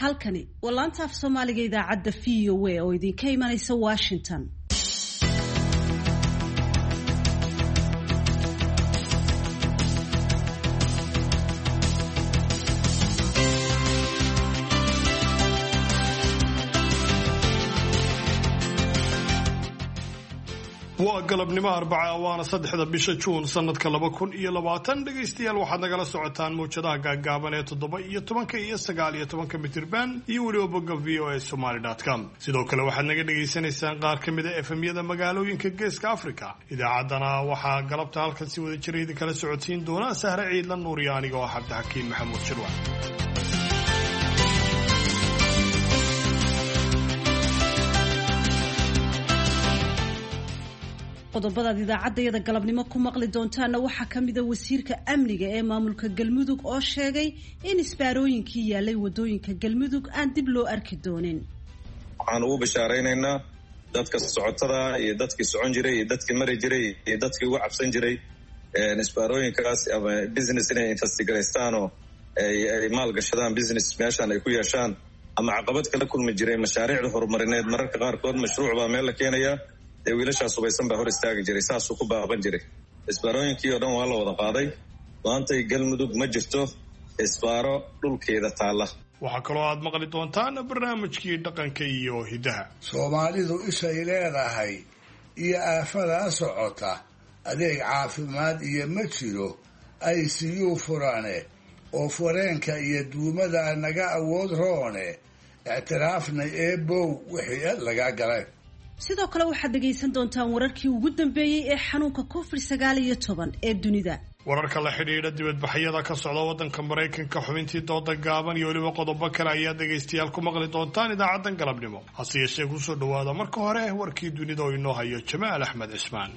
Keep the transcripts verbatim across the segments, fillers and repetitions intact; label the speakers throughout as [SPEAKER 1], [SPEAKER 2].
[SPEAKER 1] halkani waa laanta af Soomaaliga idaacadda V O A oo idinka imanaysa Washington.
[SPEAKER 2] waa galabnimo arbaca waana saddexda bisha Juun sanadka laba kun iyo labaatan dhageystayaal waxaad nagala socotaan muujadaha gaagaaban ee toddoba iyo tobanka iyo sagaal iyo tobanka mitirban iyo weliba bogga v o a somali dot com sidoo kale waxaad naga dhageysanaysaan qaar ka mid ah F M-yada magaalooyinka Geeska Afrika. idaacaddana waxaa galabta halkan si wada jir idin kala socodsiin doona Sahra Ciidlan Nuuriya aniga oo Cabdixakiin Maxamuud Shirwa.
[SPEAKER 1] qodobada idaacadda galabnimo ku maqli doontaana waxaa ka mid ah wasiirka amniga ee maamulka Galmudug oo sheegay in isbaarooyinkii yaalay wadooyinka Galmudug aan dib loo arki doonin.
[SPEAKER 3] waxaan ugu bashaareynaa dadka socotada iyo dadkii socon jiray iyo dadkii mari jiray iyo dadkii ugu cabsan jiray ee isbaarooyinkaas ama business inay investigareystaan oo ay maal gashadaan business meeshan ay ku yeeshaan ama caqabad kala kulmi jiray mashaariicda horumarineed mararka qaarkood mashruuc baa meel la keenaya ee wiilashaas subaysan baa hor istaagi jiray saasuu ku baaban jiray. isbaarooyinkii oo dhan waa la wada qaaday. maantay Galmudug ma jirto isbaaro dhulkeeda taalla.
[SPEAKER 2] waxaa kaloo aad maqli doontaan barnaamijkii dhaqanka iyo hidaha.
[SPEAKER 4] Soomaalidu ishay leedahay iyo aafada socota adeeg caafimaad iyo ma jiro ay siyuu furane oo fureenka iyo duumada naga awood roone ictiraafnay eebow wixii laga galay.
[SPEAKER 1] sidoo kale waxaad dhageysan doontaan wararkii ugu dambeeyay ee xanuunka covid sagaal iyo toban ee dunida.
[SPEAKER 2] wararka la xidhiidha dibadbaxyada ka socda waddanka Mareykanka, xubintii dooda gaaban iyo weliba qodobo kale ayaa dhageystayaal ku maqli doontaan idaacaddan galabnimo. hase yeeshee ku soo dhawaada marka hore warkii dunida oo inoo hayo Jamaal Axmed Cismaan.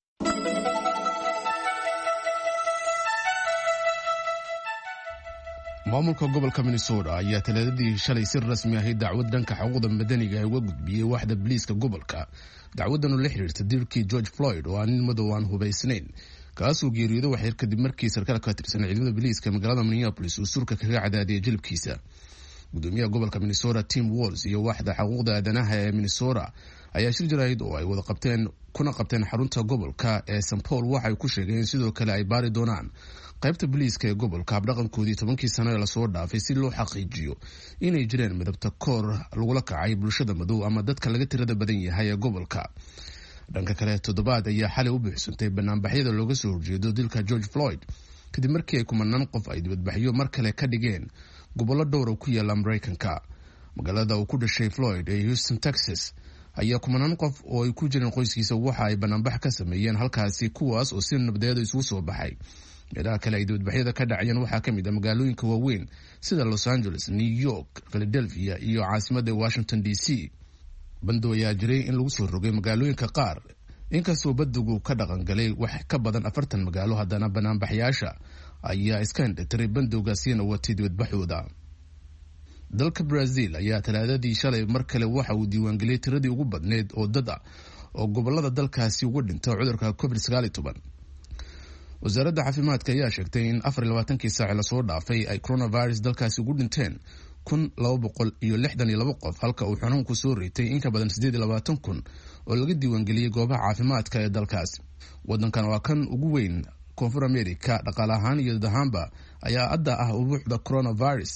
[SPEAKER 5] maamulka gobolka Minnesota ayaa talaadadii shalay si rasmi ah dacwad dhanka xuquuqda madaniga uga gudbiyay waaxda booliiska gobolka. dacwadan oo la xiriirta dilkii George Floyd oo aan madow aan hubaysnayn kaasoo geeriyooday wax yar kadib markii sarkaal ka tirsan ciidamada booliiska magaalada Minneapolis uu surka kaga cadaadiyay jilibkiisa. gudoomiyaha gobolka Minnesota Tim Walz iyo waaxda xuquuqda aadanaha ee Minnesota ayaa shir jaraa'id oo ay wada qabteen kuna qabteen xarunta gobolka ee Saint Paul waxay ku sheegeen sidoo kale ay baari doonaan qaybta booliiska ee gobolka habdhaqankoodii tobankii sano ee lasoo dhaafay si loo xaqiijiyo inay jireen midabta koor lagula kacay bulshada madow ama dadka laga tirada badan yahay ee gobolka. dhanka kale toddobaad ayaa xalay u buuxsantay banaanbaxyada looga soo horjeedo dilka George Floyd kadib markii ay kumanaan qof ay dibadbaxyo mar kale ka dhigeen gobollo dhowr oo ku yaala Mareykanka. magaalada uu ku dhashay Floyd ee Houston, Texas ayaa kumanaan qof oo ay ku jireen qoyskiisa waxa ay banaanbax ka sameeyeen halkaasi kuwaas oo si nabadeed isugu soo baxay. meelaha kale ay dibadbaxyada ka dhacayeen waxaa ka mid ah magaalooyinka waaweyn sida Los Angeles, New York, Philadelphia iyo caasimadda Washington D C. bando ayaa jiray in lagu soo rogay magaalooyinka qaar inkastoo badigu ka dhaqan galay wax ka badan afartan magaalo haddana banaanbaxyaasha ayaa iska indhatiray bandowgaasina watay dibadbaxooda. dalka Brazil ayaa talaadadii shalay mar kale waxa uu diiwaangeliyay tiradii ugu badneed oo dad ah oo gobolada dalkaasi uga dhintay cudurka covid sagaal iyo toban. wasaaradda caafimaadka ayaa sheegtay in afar iyo labaatankii saac lasoo dhaafay ay coronavirus dalkaasi ugu dhinteen kun laba boqol iyo lixdan iyo laba qof halka uu xanuunku soo reetay in ka badan siddeed iyo labaatan kun oo laga diiwaangeliyey goobaha caafimaadka ee dalkaas. waddankan waa kan ugu weyn koonfur Amerika dhaqaale ahaan iyo dad ahaanba ayaa hadda ah ubuuxda coronavirus.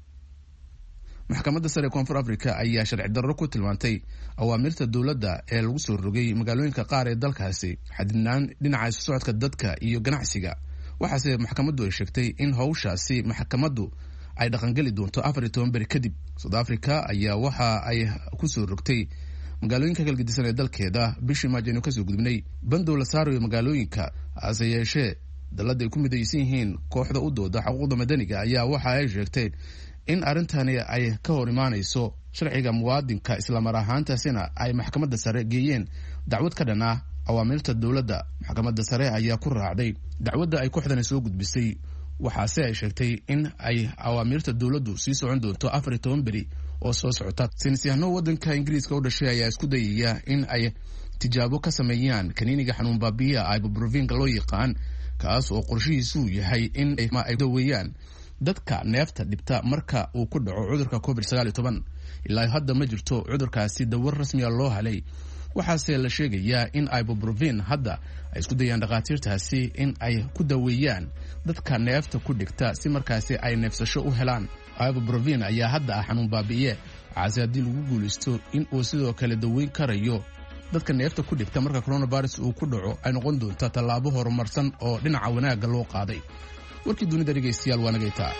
[SPEAKER 5] maxkamadda sare ee koonfur Afrika ayaa sharci darro ku tilmaantay awaamirta dowladda ee lagu soo rogay magaalooyinka qaar ee dalkaasi xadidnaan dhinaca isu socodka dadka iyo ganacsiga. waxaase maxkamaddu ay sheegtay in howshaasi maxkamaddu ay dhaqangeli doonto afar iyo toban beri kadib. South Africa ayaa waxa ay ku soo rogtay magaalooyinka kala gedisan ee dalkeeda bishii Maajo inuu kasoo gudubnay bandow la saarayo magaalooyinka. hase yeeshee dalada ay ku midaysan yihiin kooxda u dooda xuquuqda madaniga ayaa waxa ay sheegtay in arrintani ay ka hor imaanayso sharciga muwaadinka islamar ahaantaasina ay maxkamadda sare geeyeen dacwad ka dhan ah awaamirta dowladda. maxkamadda sare ayaa ku raacday dacwadda ay kooxdani soo gudbisay waxaase ay sheegtay in ay awaamirta dowladdu sii socon doonto afar iyo toban beri oo soo socota. saynisyahano waddanka Ingiriiska u dhashay ayaa isku dayaya in ay tijaabo ka sameeyaan kaniiniga xanuun baabi'iya ibuprofen loo yaqaan kaas oo qorshihiisu yahay in ay daweeyaan dadka neefta dhibta marka uu ku dhaco cudurka covid sagaal iyo toban. ilaa hadda ma jirto cudurkaasi dawar rasmiya loo helay, waxaase la sheegayaa in ibuprofen hadda ay isku dayaan dhakhaatiirtaasi in ay ku daweeyaan dadka neefta ku dhigta si markaasi ay neefsasho u helaan. ibuprofen ayaa hadda ah xanuun baabi'iye, waxaase haddii lagu guulaysto in uu sidoo kale daweyn karayo dadka neefta ku dhigta marka coronavirus uu ku dhaco, ay noqon doonta tallaabo horumarsan oo dhinaca wanaagga loo qaaday. warkii dunida dhegaystayaal waa nagaytaa.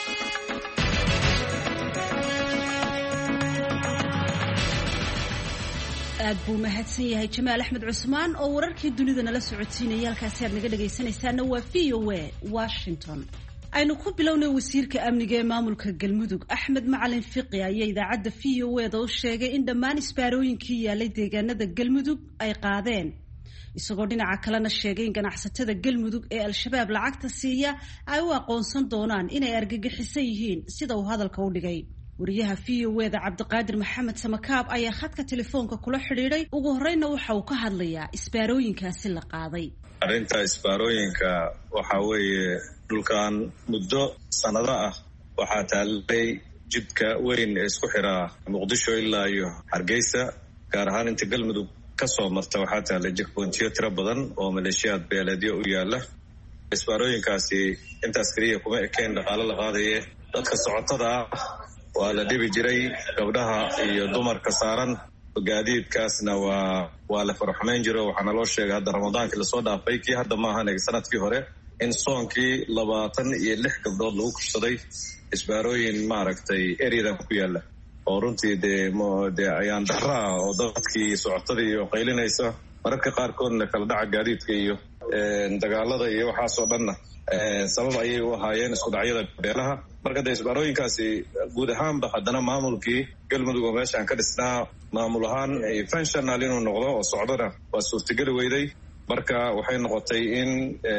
[SPEAKER 1] aad buu mahadsan yahay Jamaal Axmed Cusmaan oo wararkii dunida nala socodsiinaya. halkaasi aad naga dhagaysanaysaana waa V O A Washington. aynu ku bilownay wasiirka amniga ee maamulka Galmudug Axmed Macalin Fiqi ayaa idaacadda V O A da u sheegay in dhammaan isbaarooyinkii yaalay deegaanada Galmudug ay qaadeen, isagoo dhinaca kalena sheegay in ganacsatada Galmudug ee al-shabaab lacagta siiya ay u aqoonsan doonaan inay argagixisan yihiin sida uu hadalka u dhigay. wariyaha V O A da Cabdiqaadir Maxamed Samakaab ayaa khadka telefoonka kula xidhiidhay. ugu horeyna waxa uu ka hadlayaa isbaarooyinkaasi la qaaday.
[SPEAKER 3] arrinta isbaarooyinka waxa weeye dhulkan muddo sanado ah waxaa taalay jidka weyn ee isku xira Muqdisho ilaa iyo Hargeysa, gaar ahaan inta Galmudug ka soo marta waxaa taalay checkpointiyo tiro badan oo maleeshiyaad beeleedyo u yaala. isbaarooyinkaasi intaas kaliya kuma ekeen dhaqaale la qaadaye dadka socotada ah waa la dhibi jiray, gabdhaha iyo dumarka saaran gaadiidkaasna waa waa la farxumayn jiro. waxaana loo sheegay hadda ramadaankii lasoo dhaafay kii hadda maahan sanadkii hore in soonkii labaatan iyo lix gabdhood lagu kursaday isbaarooyin maaragtay eryadan ku yaala, oo runtii dee dee ayaan daraa oo dadkii socotadii iyo qaylinaysa, mararka qaarkoodna kala dhaca gaadiidka iyo dagaalada iyo waxaasoo dhanna sabab ayay u ahaayeen isku dhacyada beelaha. marka dee isbaarooyinkaasi guud ahaanba haddana maamulkii Galmudug oo meeshaan ka dhisnaa maamul ahaan functional inuu noqdo oo socdana waa suurtageli weyday. marka waxay noqotay in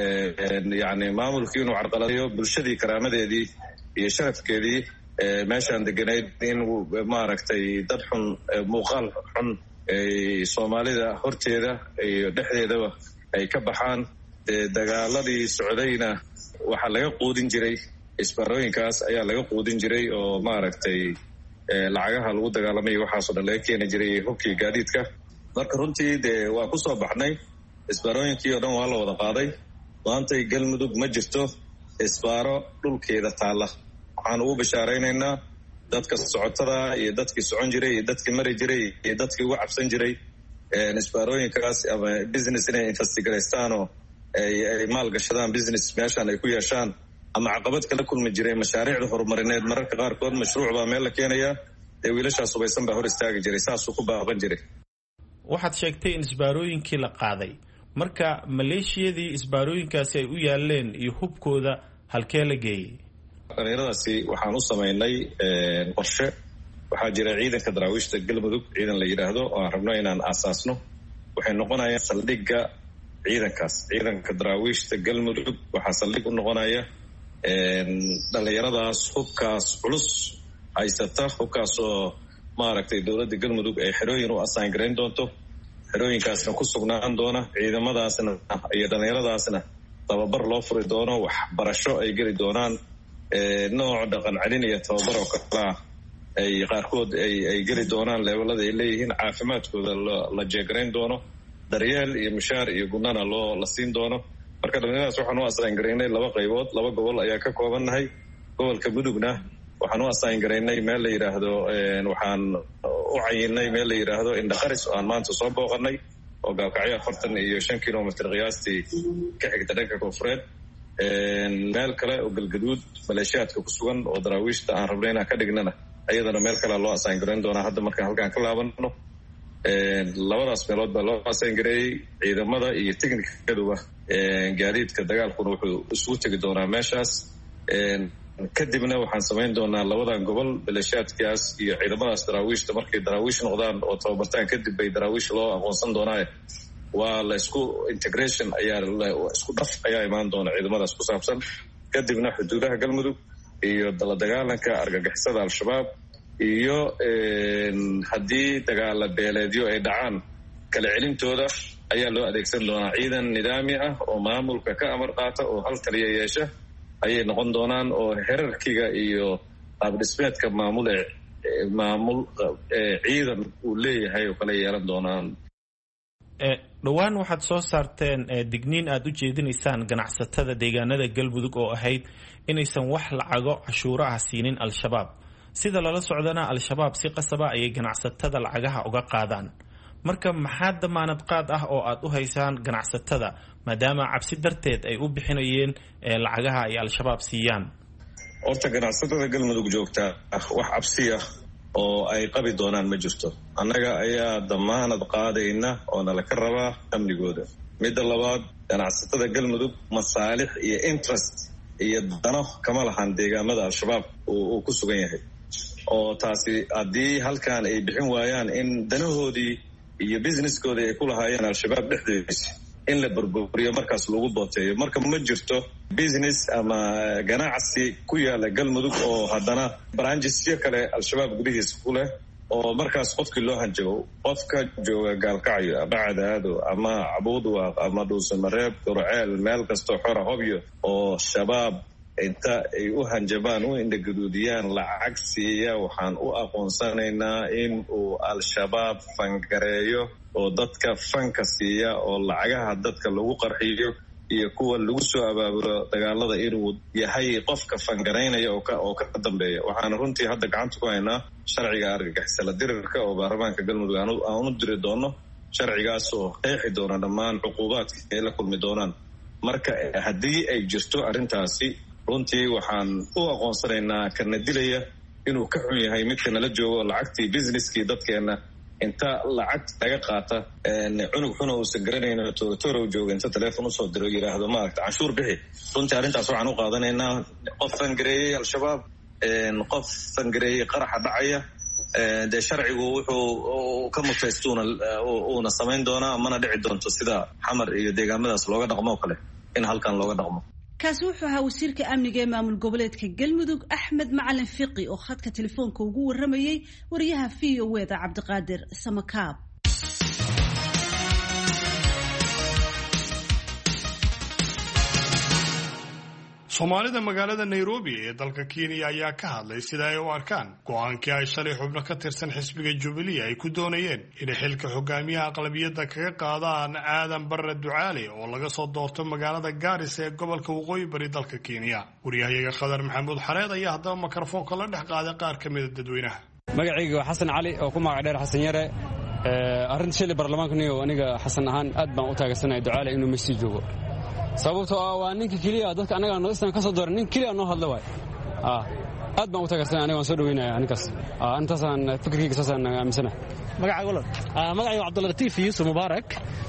[SPEAKER 3] yani maamulkii inuu carqaladeeyo bulshadii karaamadeedii iyo sharafkeedii meeshaan deganayd, in maaragtay dad xun muuqaal xun soomaalida horteeda iyo dhexdeedaba ay ka baxaan. dagaaladii socdayna waxaa laga quudin jiray isbaarooyinkaas ayaa laga quudin jiray oo maaragtay lacagaha lagu dagaalamay waxaasoo dhan laga keeni jiray hubkii gaadiidka. marka runtii dee waa ku soo baxnay, isbaarooyinkii oo dhan waa la wada qaaday. maantay Galmudug ma jirto isbaaro dhulkeeda taalla. waxaan ugu bishaaraynaynaa dadka socotada iyo dadkii socon jiray iyo dadkii mari jiray iyo dadkii ugu cabsan jiray isbaarooyinkaas ama business inay investigarastaanoo ay maalgashadaan business meeshaan ay ku yeeshaan, ama caqabad kala kulmi jiray mashaariicda horumarineed. mararka qaarkood mashruuc baa meel la keenayaa, ee wiilashaas hubaysan baa hor istaagi jiray, saasuu ku baaqan jiray.
[SPEAKER 6] waxaad sheegtay in isbaarooyinkii la qaaday, marka maleeshiyadii isbaarooyinkaasi ay u yaaleen iyo hubkooda halkee la geeyey?
[SPEAKER 3] dhalinyaradaasi waxaan u samaynay qorshe. waxaa jira ciidanka daraawiishta Galmudug, ciidan la yidhaahdo oo aan rabno inaan aasaasno. waxay noqonayaan saldhigga ciidankaas. ciidanka daraawiishta Galmudug waxaa saldhig u noqonaya dhalinyaradaas hubkaas culus haysata, hubkaas oo maaragtay dowladda Galmudug ay xerooyin u assign garayn doonto, xerooyinkaasna ku sugnaan doona. ciidamadaasna iyo dhalinyaradaasna tababar loo furi doono, waxbarasho ay geli doonaan, nooc dhaqan celin iyo tababar oo kala ay qaarkood ay geli doonaan levelada ay leeyihiin, caafimaadkooda la jeegarayn doono, daryeel iyo mushaar iyo gudnana loo la siin doono. marka dhalinyaradaas waxaan u assign garaynay laba qaybood, laba gobol ayaa ka koobannahay. gobolka Mudugna waxaan u assign garaynay meel la yidhaahdo waxaan u cayinay meel la yidhaahdo Indhaqaris oo aan maanta soo booqanay, oo gaalkacyo afartan iyo shan kilomitr qiyaastii ka xigta dhanka koonfureed. meel kale oo Galgaduud maleeshiyaadka ku sugan oo daraawiishta aan rabnay inaan ka dhignana ayadana meel kale loo assign garayn doonaa hadda markaan halkaan ka laabano. labadaas meelood baa loo assign gareeyey ciidamada iyo technikaduba. gaadiidka dagaalkuna wuxuu isugu tegi doonaa meeshaas. kadibna waxaan samayn doonaa labadan gobol maleeshiyaadkaas iyo ciidamadaas daraawiishta markay daraawiish noqdaan oo tababartaan kadib bay daraawiish loo aqoonsan doonaa. waa la isku integration ayaa isku dhaf ayaa imaan doona ciidamadaas ku saabsan. kadibna xuduudaha Galmudug iyo la dagaalanka argagixisada al-shabaab iyo haddii dagaala beeleedyo ay dhacaan kala celintooda ayaa loo adeegsan doonaa ciidan nidaami ah oo maamulka ka amar qaata oo hal taliya yeesha ayay noqon doonaan oo herarkiga iyo qaabdhismeedka maamul ee maamul ciidan uu leeyahay oo kala yeelan doonaan.
[SPEAKER 6] dhowaan waxaad soo saarteen digniin aad u jeedinaysaan ganacsatada deegaanada galmudug oo ahayd inaysan wax lacago cashuuro ah siinin al-shabaab. sida lala socdana al-shabaab si qasaba ayay ganacsatada lacagaha uga qaadaan. marka maxaa damaanad qaad ah oo aad u haysaan ganacsatada maadaama cabsi darteed ay u bixinayeen lacagaha ay al-shabaab siiyaan?
[SPEAKER 3] horta ganacsatada galmudug joogta wax cabsi ah oo ay qabi doonaan ma jirto. annaga ayaa damaanad qaadayna oo nala ka rabaa amnigooda. midda labaad, ganacsatada galmudug masaalix iyo interest iyo dano kama lahan deegaamada al-shabaab uu ku sugan yahay, oo taasi haddii halkan ay bixin waayaan in danahoodii iyo businesskoodii ay ku lahaayeen al-shabaab dhexdeediisa in la burburiyo markaas lagu booteeyo. marka ma jirto business ama ganacsi ku yaala galmudug oo haddana branjisyo kale al-shabaab gudihiisa ku leh oo markaas qofkii loo hanjabo. qofka jooga gaalkacyo ama cadaado ama cabuudwaaq ama dhuusamareeb gurceel meel kastoo xora hobyo oo shabaab inta ay u hanjabaan u indhaguduudiyaan lacag siiya, waxaan u aqoonsanaynaa in uu al-shabaab fangareeyo oo dadka fanka siiya oo lacagaha dadka lagu qarxiyo iyo kuwa lagu soo abaabulo dagaalada inuu yahay qofka fangaraynaya oo ka dambeeya. waxaana runtii hadda gacanta ku haynaa sharciga argagixisala dirirka oo baarlamaanka galmudug aan u diri doono, sharcigaas oo qeexi doona dhammaan cuquubaadka ay la kulmi doonaan. marka haddii ay jirto arrintaasi, runtii waxaan u aqoonsanaynaa kana dilaya inuu ka xun yahay midka nala joogo lacagtii businesskii dadkeena inta lacag laga qaata cunug xuna uusan garanayno torow jooga inta teleefon usoo diro yidhaahdo maaragta canshuur bixi. runtii arrintaas waxaan u qaadanaynaa qof fangareeyey al-shabaab, qof fangareeyey qaraxa dhacaya, dee sharcigu wuxuu ka mutaystuuna uuna samayn doonaa, mana dhici doonto sida xamar iyo deegaamadaas looga dhaqmo oo kale in halkan looga dhaqmo.
[SPEAKER 1] kaasi wuxuu ahaa wasiirka amniga ee maamul goboleedka galmudug axmed macalin fiqi oo khadka telefoonka ugu waramayay wariyaha v o eda cabdiqaadir samakaab.
[SPEAKER 2] soomaalida magaalada nairobi ee dalka kenya ayaa ka hadlay sida ay u arkaan go-aankii ay shalay xubno ka tirsan xisbiga jubilee ay ku doonayeen inay xilka hogaamiyaha aqlabiyadda kaga qaadaan aadan barre ducaale oo laga soo doorto magaalada gaarisa ee gobolka waqooyi bari dalka kenya. waryahayaga khadar maxamuud xareed ayaa haddaba mikrofoonka la dhex qaaday qaar ka mida dadweynaha.
[SPEAKER 7] magacayga waa xasan cali oo ku magac dheer xasan yare. arrinta shilay baarlamaanka aniga xasan ahaan aad baan u taageersanaya ducaale inuu meesii joogo, sababtoo ah waa ninka keliya dadka anaga nodistan ka soo dooran nin keliya noo hadla waay. aad baan u taageersanay aniga waan soo dhaweynaya ninkaas. intaasaan fikirkayga saasaan aaminsana.
[SPEAKER 8] magacayga magacayga cabdulatiif yuusuf mubaarak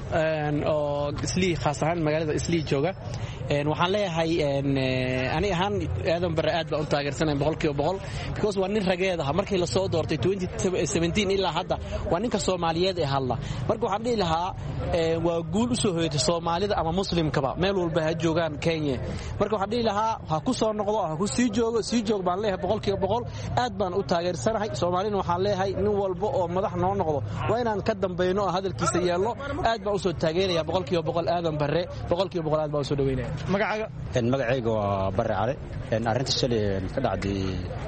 [SPEAKER 8] oo islii khaas ahaan magaalada islii jooga. waxaan leeyahay ani ahaan aadan barre aad baan u taageersanay boqolkiiba boqol because waa nin rageed ah markii la soo doortay ilaa hadda waa ninka soomaaliyeed ee hadla. marka waxaan dhihi lahaa waa guul u soo hoyatay soomaalida ama muslimkaba meel walba ha joogaan Kenya. marka waxaan dhihi lahaa ha ku soo noqdo, ha ku sii joogo sii joog baan leeyahay boqolkiiba boqol. aad baan u taageersanahay soomaalina. waxaan leeyahay nin walba oo madax noo noqdo waa inaan ka dambayno oo hadalkiisa yeelno. aad baan u soo taageeraya boqolkiiba boqol aadan barre boqolkiiba boqol aad baan u soo dhaweynaya.
[SPEAKER 7] magacaaga?
[SPEAKER 9] magacayga waa Barre Cali. arrinta shalay ka dhacday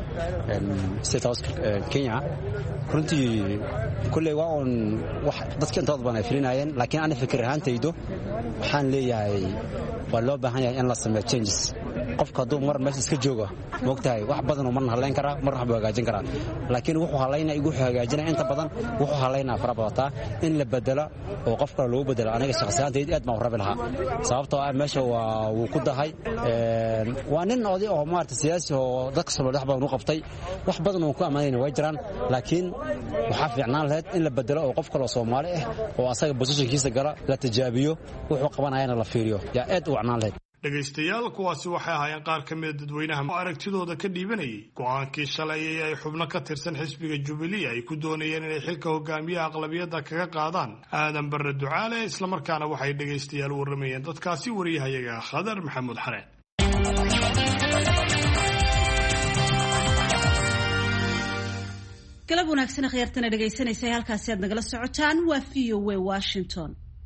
[SPEAKER 9] state house Kenya runtii kulley waa un wax dadka intood badan ay filinayeen, laakiin ana fikir ahaantaydo waxaan leeyahay waa loo baahan yahay in la sameeyo changes. qofka hadduu mar meesha iska joogo moogtahay wax badan oo marna halayn karaa marna waxbuu hagaajin karaa, laakiin wuxuu halaynaa igu hagaajinaa inta badan wuxuu halaynaa fara badataa in la bedelo oo qof kale loogu bedelo. aniga shakhsiyaantayda aad baan u rabi lahaa, sababtoo ah meesha waa wuu ku dahay. waa nin oday oo maarata siyaasi oo dadka Soomaaliya wax badan u qabtay, wax badan oo ku ammaanayna way jiraan, laakiin waxaa fiicnaan lahayd in la bedelo oo qof kale oo Soomaali ah oo asaga positionkiisa gala la tijaabiyo wuxuu qabanayana la fiiriyo yaa aad u wacnaan lahayd.
[SPEAKER 2] dhegaystayaal kuwaasi waxay ahaayeen qaar ka mida dadweynaha oo aragtidooda ka dhiibanayay go-aankii shalay ee ay xubno ka tirsan xisbiga jubilee ay ku doonayeen inay xilka hogaamiyaha aqlabiyadda kaga qaadaan aadan barre ducaale, islamarkaana waxay dhegaystayaal warramayeen dadkaasi. wariyahayaga khadar maxamuud xareed.
[SPEAKER 1] galab wanaagsan khiyartana dhegaysanaysa halkaasi aad nagala socotaan waa v o a Washington.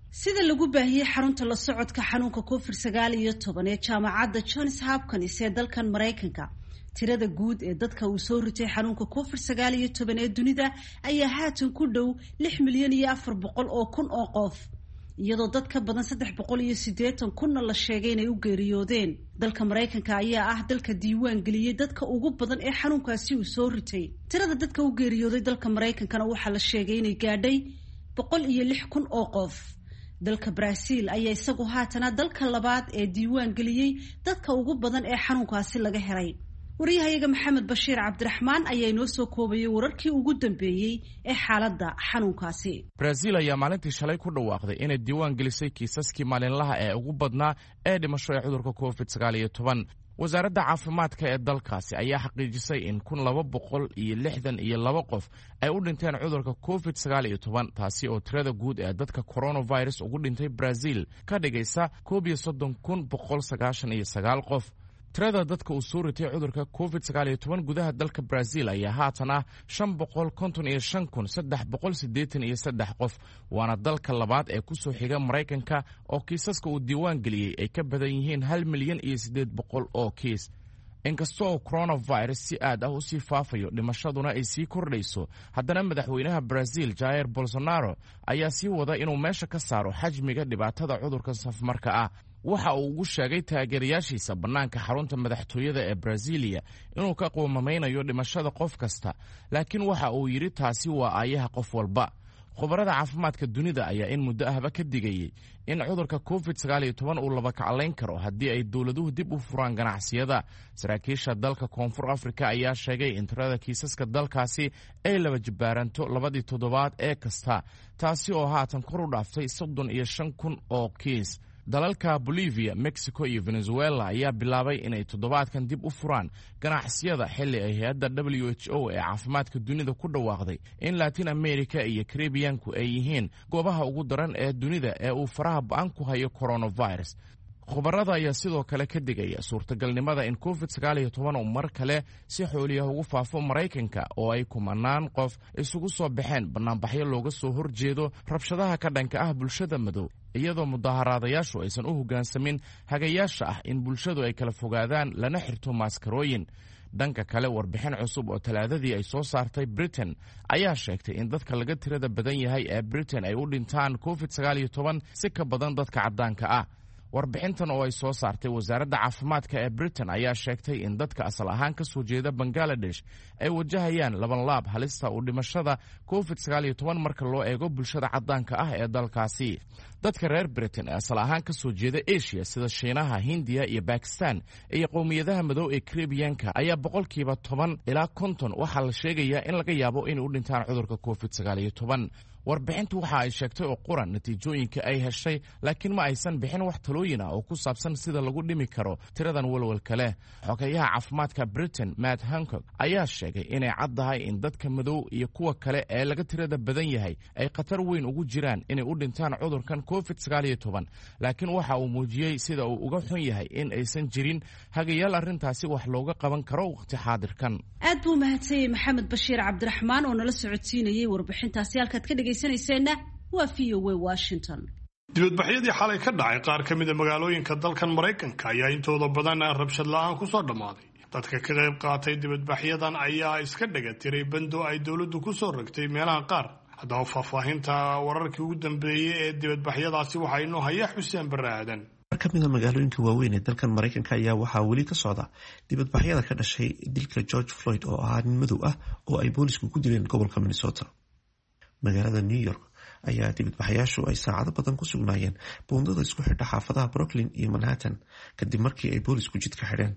[SPEAKER 1] sida lagu baahiyey xarunta la socodka xanuunka covid sagaal iyo toban ee jaamacadda Johns Hopkins ee dalkan Mareykanka, tirada guud ee dadka uu soo ritay xanuunka covid sagaal iyo toban ee dunida ayaa haatan ku dhow lix milyan iyo afar boqol oo kun oo qof, iyadoo dad ka badan saddex boqol iyo siddeetan kunna la sheegay inay u geeriyoodeen. dalka Mareykanka ayaa ah dalka diiwaan geliyey dadka ugu badan ee xanuunkaasi uu soo ritay. tirada dadka u geeriyooday dalka Mareykankana waxaa la sheegay inay gaadhay boqol iyo lix kun oo qof. dalka Brazil ayaa isagu haatana dalka labaad ee diiwaan geliyey dadka ugu badan ee xanuunkaasi laga helay. wariyahayaga Maxamed Bashiir Cabdiraxmaan ayaa inoo soo koobayay wararkii ugu dambeeyey ee xaaladda xanuunkaasi.
[SPEAKER 10] Brazil ayaa maalintii shalay ku dhawaaqday inay diiwaan gelisay kiisaskii maalinlaha ee ugu badnaa ee dhimasho ee cudurka covid sagaal iyo toban. wasaaradda caafimaadka ee dalkaasi ayaa xaqiijisay in kun laba boqol iyo lixdan iyo laba qof ay u dhinteen cudurka covid sagaal iyo toban, taasi oo tirada guud ee dadka coronavirus ugu dhintay Brazil ka dhigaysa koob iyo soddon kun boqol sagaashan iyo sagaal qof. tirada dadka uu soo ritay cudurka covid sagaal iyo toban gudaha dalka Brazil ayaa haatan ah shan boqol konton iyo shan kun saddex boqol siddeetan iyo saddex qof, waana dalka labaad ee ku soo xiga Mareykanka oo kiisaska uu diiwaan geliyey ay ka badan yihiin hal milyan iyo siddeed boqol oo kiis. inkasta oo coronavirus si aad ah u sii faafayo, dhimashaduna ay sii kordhayso, haddana madaxweynaha Brazil Jair Bolsonaro ayaa sii wada inuu meesha ka saaro xajmiga dhibaatada cudurka safmarka ah. waxa uu ugu sheegay taageerayaashiisa bannaanka xarunta madaxtooyada ee Brasilia inuu ka qoomameynayo dhimashada qof kasta, laakiin waxa uu yidhi taasi waa aayaha qof walba. khubarada caafimaadka dunida ayaa in muddo ahba ka digayey in cudurka covid sagaal iyo toban uu laba kaclayn karo haddii ay dowladuhu dib u furaan ganacsiyada. saraakiisha dalka koonfur Afrika ayaa sheegay in tirada kiisaska dalkaasi ay laba jibaaranto labadii toddobaad ee kasta, taasi oo haatan kor u dhaaftay soddon iyo shan kun oo kiis. dalalka Bolivia, Mexico iyo Venezuela ayaa bilaabay inay toddobaadkan dib u furaan ganacsiyada xilli ay hay-adda W H O ee caafimaadka dunida ku dhawaaqday in Latin America iyo Caribbeanku ay yihiin goobaha ugu daran ee dunida ee uu faraha ba'an ku hayo coronavirus. khubarada ayaa sidoo kale ka digaya suurtagalnimada in covid sagaal iyo toban uu mar kale si xooliyaha ugu faafo Mareykanka, oo ay kumanaan qof isugu soo baxeen bannaanbaxyo looga soo horjeedo rabshadaha ka dhanka ah bulshada madow, iyadoo mudaharaadayaashu aysan u hoggaansamin hagayaasha ah in bulshadu ay kala fogaadaan lana xirto maaskarooyin. dhanka kale, warbixin cusub oo talaadadii ay soo saartay Britain ayaa sheegtay in dadka laga tirada badan yahay ee Britain ay u dhintaan covid sagaal iyo toban si ka badan dadka caddaanka ah. warbixintan oo ay soo saartay wasaaradda caafimaadka ee Britain ayaa sheegtay in dadka asal ahaan ka soo jeeda Bangladesh ay wajahayaan laban laab halista u dhimashada covid sagaal iyo toban marka loo eego bulshada caddaanka ah ee dalkaasi. dadka reer Britain ee asal ahaan ka soo jeeda Asia sida Shiinaha, Hindiya iyo Pakistan iyo qowmiyadaha madow ee Caribbeanka ayaa boqolkiiba toban ilaa konton waxaa la sheegayaa in laga yaabo inay u dhintaan cudurka covid sagaal iyo toban. warbixintu waxa ay sheegtay oo quran natiijooyinka ay heshay, laakiin ma aysan bixin wax talooyin ah oo ku saabsan sida lagu dhimi karo tiradan walwalka leh. xogeyaha caafimaadka Britain Matt Hancock ayaa sheegay inay caddahay in dadka madow iyo kuwa kale ee laga tirada badan yahay ay khatar weyn ugu jiraan inay u dhintaan cudurkan covid sagaal iyo toban, laakiin waxa uu muujiyey sida uu uga xun yahay in aysan jirin hagayaal arrintaasi wax looga qaban karo waqti xaadirkan.
[SPEAKER 1] aad buu mahadsanyahay Maxamed Bashiir Cabdiraxmaan oo nala socodsiinayay warbixintaasi. halkaad ka dhegaysanayseena waa V O A Washington.
[SPEAKER 2] dibadbaxyadii xalay ka dhacay qaar ka mid a magaalooyinka dalkan Mareykanka ayaa intooda badan rabshad la'aan ku soo dhammaaday. dadka ka qayb qaatay dibadbaxyadan ayaa iska dhaga tiray bando ay dowladdu ku soo rogtay meelaha qaar. haddaba faahfaahinta wararkii ugu dambeeyey ee dibadbaxyadaasi waxaa inoo haya Xuseen Barre Aadan.
[SPEAKER 11] qaar ka mid a magaalooyinka waaweyn ee dalkan Mareykanka ayaa waxaa weli ka socda dibadbaxyada ka dhashay dilka George Floyd oo ahaa nin madow ah oo ay boolisku ku dileen gobolka Minnesota. magaalada New York ayaa dibadbaxayaashu ay saacado badan ku sugnaayeen buundada isku xidha xaafadaha Brooklyn iyo Manhattan kadib markii ay boolisku jidka xidheen.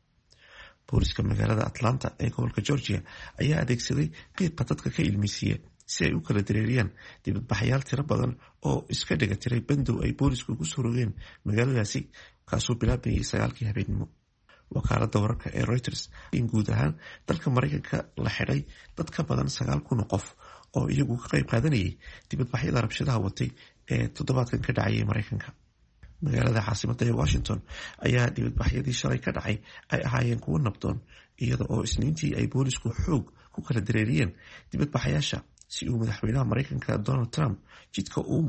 [SPEAKER 11] booliska magaalada Atlanta ee gobolka Georgia ayaa adeegsaday qiiqa dadka ka ilmeysiiya si ay u kala dareeriyaan dibadbaxayaal tiro badan oo iska dhiga tiray bandow ay boolisku ugu soo rogeen magaaladaasi, kaasoo bilaabayay sagaalkii habeenimo. wakaaladda wararka ee Reuters in guud ahaan dalka Mareykanka la xidhay dad ka badan sagaal kun oo qof oo iyagu ka qayb qaadanayay dibadbaxyada rabshadaha watay ee toddobaadkan ka dhacayay Mareykanka. magaalada caasimadda ee Washington ayaa dibadbaxyadii shalay ka dhacay ay ahaayeen kuwo nabdoon, iyada oo isniintii ay boolisku xoog ku kala dareeriyeen dibadbaxayaasha si uu madaxweynaha Mareykanka Donald Trump jidka uu maro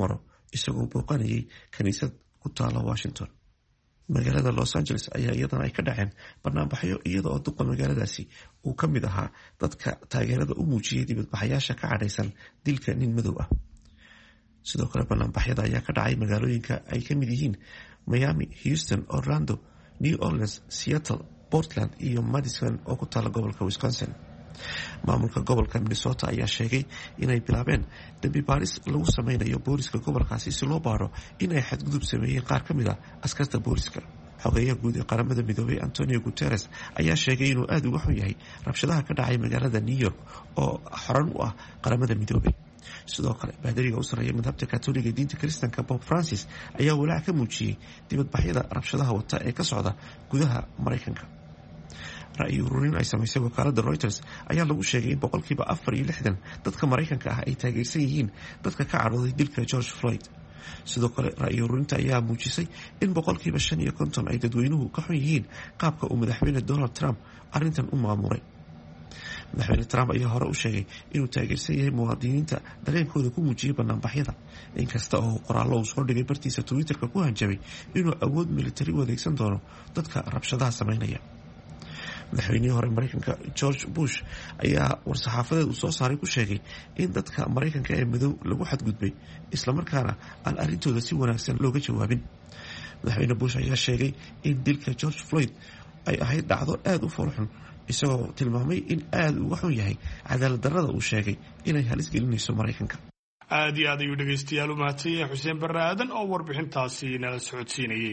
[SPEAKER 11] isagoo booqanayay kiniisad ku taala washington. magaalada los angeles ayaa iyadana ay ka dhaceen banaanbaxyo iyada oo duqa magaaladaasi uu ka mid ahaa dadka taageerada u muujiyay dibadbaxayaasha ka cadhaysan dilka nin madow ah. sidoo kale banaanbaxyada ayaa ka dhacay magaalooyinka ay ka mid yihiin miami, houston, orlando, new orleans, seattle, portland iyo madison oo ku taala gobolka wisconsin. maamulka gobolka minnesota ayaa sheegay inay bilaabeen dambi baaris lagu sameynayo booliska gobolkaasi si loo baaro inay xadgudub sameeyeen qaar ka mid a askarta booliska. xogeeyaha guud ee qaramada midoobay antonio guterres ayaa sheegay inuu aada uga xun yahay rabshadaha ka dhacay magaalada new york oo xoran u ah qaramada midoobay. sidoo kale baadariga u sarreeya madhabta katoliga diinta kiristanka bob francis ayaa walaac ka muujiyey dibadbaxyada rabshadaha wata ee ka socda gudaha maraykanka. ra'yi ururin ay samaysay wakaalada reuters ayaa lagu sheegay in boqolkiiba afar iyo lixdan dadka maraykanka ah ay taageersan yihiin dadka ka cadhooday dilka george floyd. sidoo kale ra'yi ururinta ayaa muujisay in boqolkiiba shan iyo konton ay dadweynuhu ka xun yihiin qaabka uu madaxweyne donald trump arrintan u maamuray. madaxweyne trump ayaa hore u sheegay inuu taageersan yahay muwaadiniinta dareenkooda ku muujiyay banaanbaxyada, inkasta oo qoraallo uu soo dhigay bartiisa twitterka ku hanjabay inuu awood militari u adeegsan doono dadka rabshadaha sameynaya. madaxweynihii hore maraykanka george bush ayaa war-saxaafadeed uu soo saaray ku sheegay in dadka maraykanka ee madow lagu xadgudbay islamarkaana aan arrintooda si wanaagsan looga jawaabin. madaxweyne bush ayaa sheegay in dilka george floyd ay ahayd dhacdo aada u foolxun, isagoo tilmaamay in aada uga xun yahay cadaalad darrada uu sheegay inay halis gelinayso maraykanka.
[SPEAKER 2] aad iyo aad ayuu dhegaystayaal u mahadsan yahay xuseen barre aadan oo warbixintaasi nala socodsiinayay.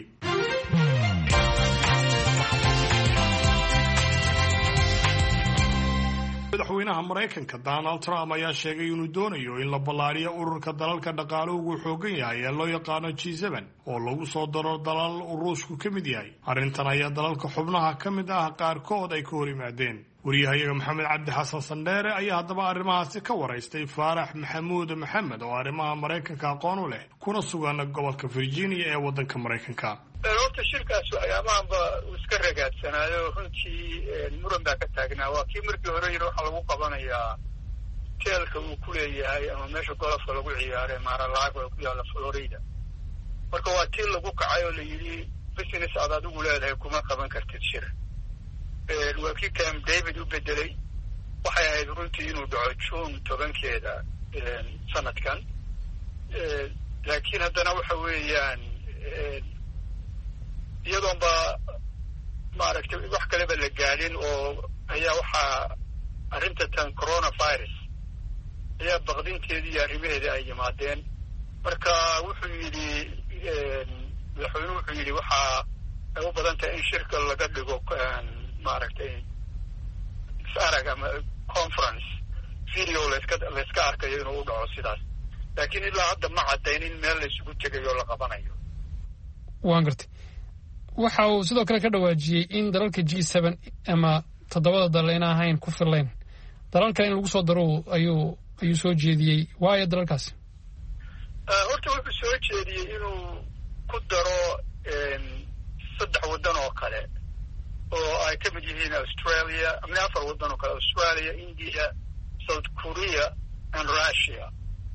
[SPEAKER 2] madaxweynaha maraykanka donald trump ayaa sheegay inuu doonayo in la ballaariyo ururka dalalka dhaqaaluhu xoogan yahay ee loo yaqaano G seven oo lagu soo daro dalal ruushku ka mid yahay. arrintan ayaa dalalka xubnaha ka mid ah qaarkood ay ka hor yimaadeen. wariyahayaga maxamed cabdi xasan sandheere ayaa haddaba arrimahaasi ka waraystay faarax maxamuud maxamed oo arrimaha maraykanka aqoon u leh kuna sugan gobolka virginia ee waddanka maraykanka.
[SPEAKER 12] horta shirkaas ayaamahanba uu iska ragaadsanaayo runtii muran baa ka taagnaa. waa kii markii hore yiri waxaa lagu qabanayaa teelka uu ku leeyahay ama meesha golofka lagu ciyaare Mar-a-Lago ee ku yaalla Florida. marka waa tii lagu kacay oo la yidhi business aad adigu leedahay kuma qaban kartid shir. waa kii Camp David u bedelay. waxay ahayd runtii inuu dhaco June tobankeeda sanadkan. laakiin haddana waxa weeyaan iyadoon ba maaragtay wax kaleba la gaadhin oo ayaa waxaa arrinta tan coronavirus ayaa baqdinteedii iyo arrimaheedii ay yimaadeen. marka wuxuu yidhi madaxweynuhu wuxuu yidhi waxaa ay u badan tahay in shirka laga dhigo maaragtay is-arag ama conference video layska layska arkayo inuu u dhaco sidaas. laakiin ilaa hadda ma caddayn in meel la isugu tegayo la qabanayo.
[SPEAKER 13] waan gartay. waxa uu sidoo kale ka dhawaajiyey in dalalka G seven ama toddobada dal ayna ahayn ku filayn dalalka in lagu soo daro ayuu ayuu soo jeediyey. waayo dalalkaasi
[SPEAKER 12] horta wuxuu soo jeediyey inuu ku daro saddex waddan oo kale oo ay ka mid yihiin Australia ama afar waddan oo kale: Australia, India, South Korea and Russia.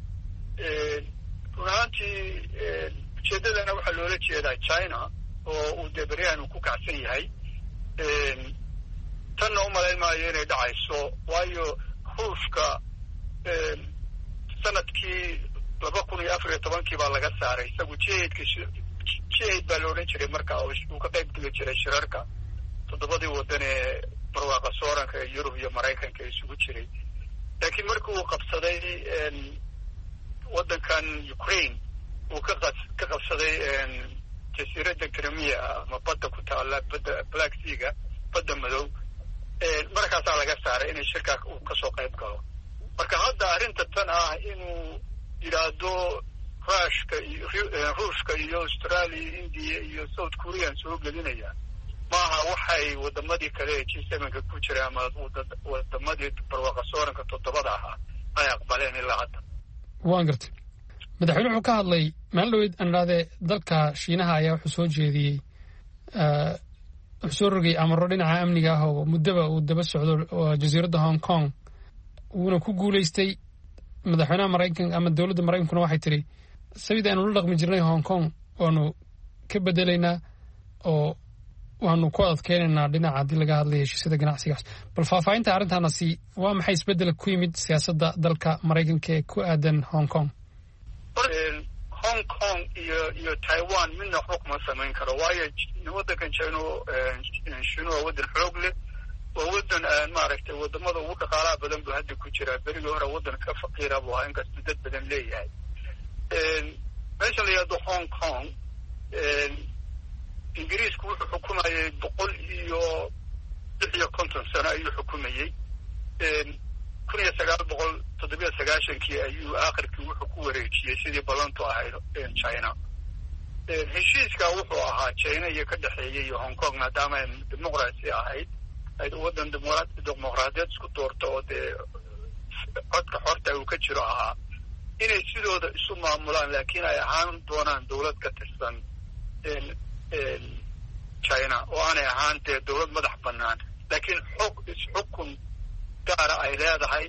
[SPEAKER 12] runtii ujeedadana waxaa loola jeedaa China oo uu dee beryahan uu ku kacsan yahay. tanna u malayn maayo inay dhacayso, waayo ruushka sanadkii laba kun iyo afar iyo tobankii baa laga saaray. isagu jihadka jihad baa la odhan jiray marka uu ka qayb geli jiray shirarka toddobadii waddan ee barwaaqa sooranka ee Yurub iyo Maraykanka isugu jiray. laakiin markii uu qabsaday waddankan Ukraine uu ka ka qabsaday jasiiradda Crimea ama badda ku taalla badda Black Sea-ga, badda madow, markaasaa laga saaray inay shirkaa uu kasoo qayb galo. marka hadda arrinta tan ah inuu yidhaahdo ruushka iyo ruushka iyo Australia, India iyo South Korea soo gelinaya maaha waxay wadamadii kale ee G seven-ka ku jira ama wadamadii barwaaqa sooranka toddobada ahaa ay aqbaleen ilaa hadda.
[SPEAKER 13] waan gartay. madaxweyne wuxuu ka hadlay maalin dhaweyd andhaade dalka Shiinaha ayaa wuxuu soo jeediyey wuxuu soo rogay amaro dhinaca amniga ah oo muddaba uu daba socdo jasiiradda Hong Kong wuuna ku guulaystay. madaxweynaha Maraykanka ama dowladda Maraykankuna waxay tiri sabida aanu la dhaqmi jirnay Hong Kong waanu ka bedelaynaa oo waanu ku adkeenaynaa dhinaca haddii laga hadlayo heshiisyada ganacsigaas bal faahfaahinta arrintaanasi waa maxay isbeddel ku yimid siyaasadda dalka Maraykanka ee ku aadan Hong Kong
[SPEAKER 12] Hong Kong iyo iyo Taiwan midna waxba kuma samayn karo waayo waddankan China Shiinaha waa waddan xoog leh waa waddan maaragtay wadamada ugu dhaqaalaha badan buu hadda ku jiraa berigii hore waddan ka faqiira buu ahaa inkastoo dad badan leeyahay meesha la yidhaahdo Hong Kong ingiriisku wuxuu xukumayay boqol iyo lix iyo konton sano ayuu xukumayey kun iyo sagaal boqol toddobiyo sagaashankii ayuu aakhirkii wuxuu ku wareejiyey sidii ballantu ahayd China heshiiska wuxuu ahaa China iyo ka dhexeeyay iyo Hong Kong maadaama ay dimuqraasi ahayd ay waddan dimuqraadiyaed isku doorto oo dee codka xorta uu ka jiro ahaa inay sidooda isu maamulaan laakiin ay ahaan doonaan dowlad ka tirsan China oo aanay ahaan dee dowlad madax bannaan laakiin xog isxukun gaara ay leedahay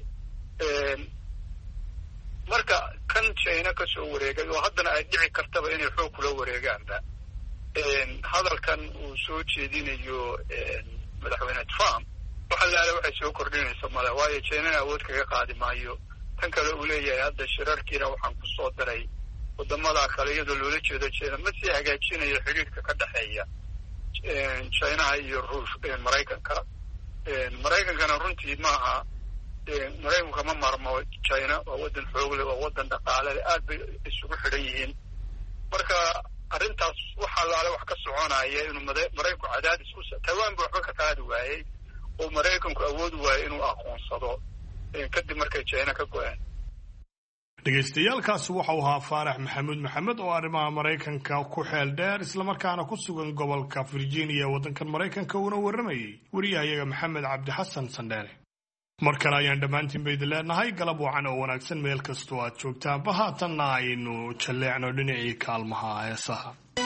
[SPEAKER 12] marka kan China ka soo wareegay oo haddana ay dhici kartaba inay xoog kula wareegaanba hadalkan uu soo jeedinayo madaxweyne Trump waxa la yiraahdo waxay soo kordhinaysaa mala waayo China awood kaga qaadi maayo tan kale uu leeyahay hadda shirarkiina waxaan ku soo daray wadamada kale iyadoo loola jeedo China ma sii hagaajinayo xiriirka ka dhaxeeya China iyo Ruushka Maraykanka Maraykankana runtii maaha Maraykanka ma marmo China waa waddan xoog leh waa waddan dhaqaale leh aad bay isugu xidhan yihiin marka arrintaas waxa laale wax ka soconaya inuu Maraykanku cadaadis ku Taiwan buu waxba ka qaadi waayay oo Maraykanku awood waayay inuu aqoonsado kadib markay China ka go'een
[SPEAKER 2] dhegeystayaal,kaasi waxa uu ahaa Faarax Maxamuud Maxamed oo arrimaha Maraykanka ku xeel dheer isla markaana ku sugan gobolka Virginia waddankan Maraykanka una waramayay wariyahayaga Maxamed Cabdi Xasan Sandheere mar kale ayaan dhammaantiin bayd leenahay galab wacan oo wanaagsan meel kastoo aad joogtaan bahaatanna aynu jalleecno dhinacii kaalmaha heesaha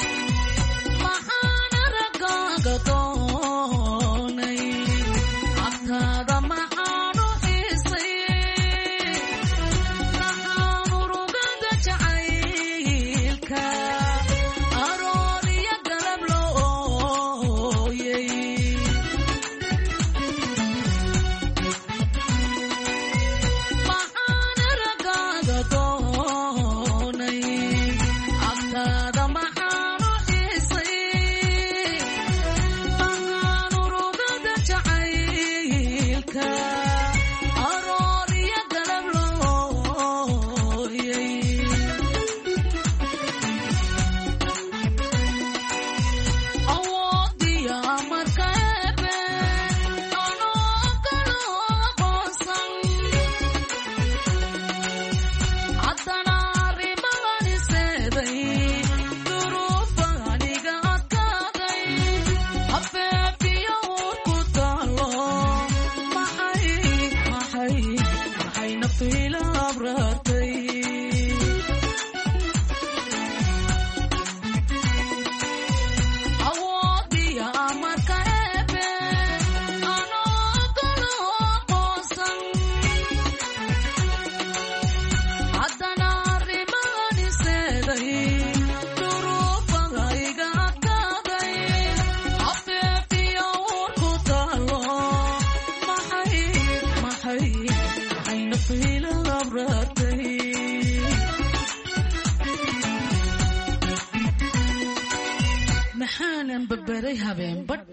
[SPEAKER 1] maxaanan badbaday habeen badh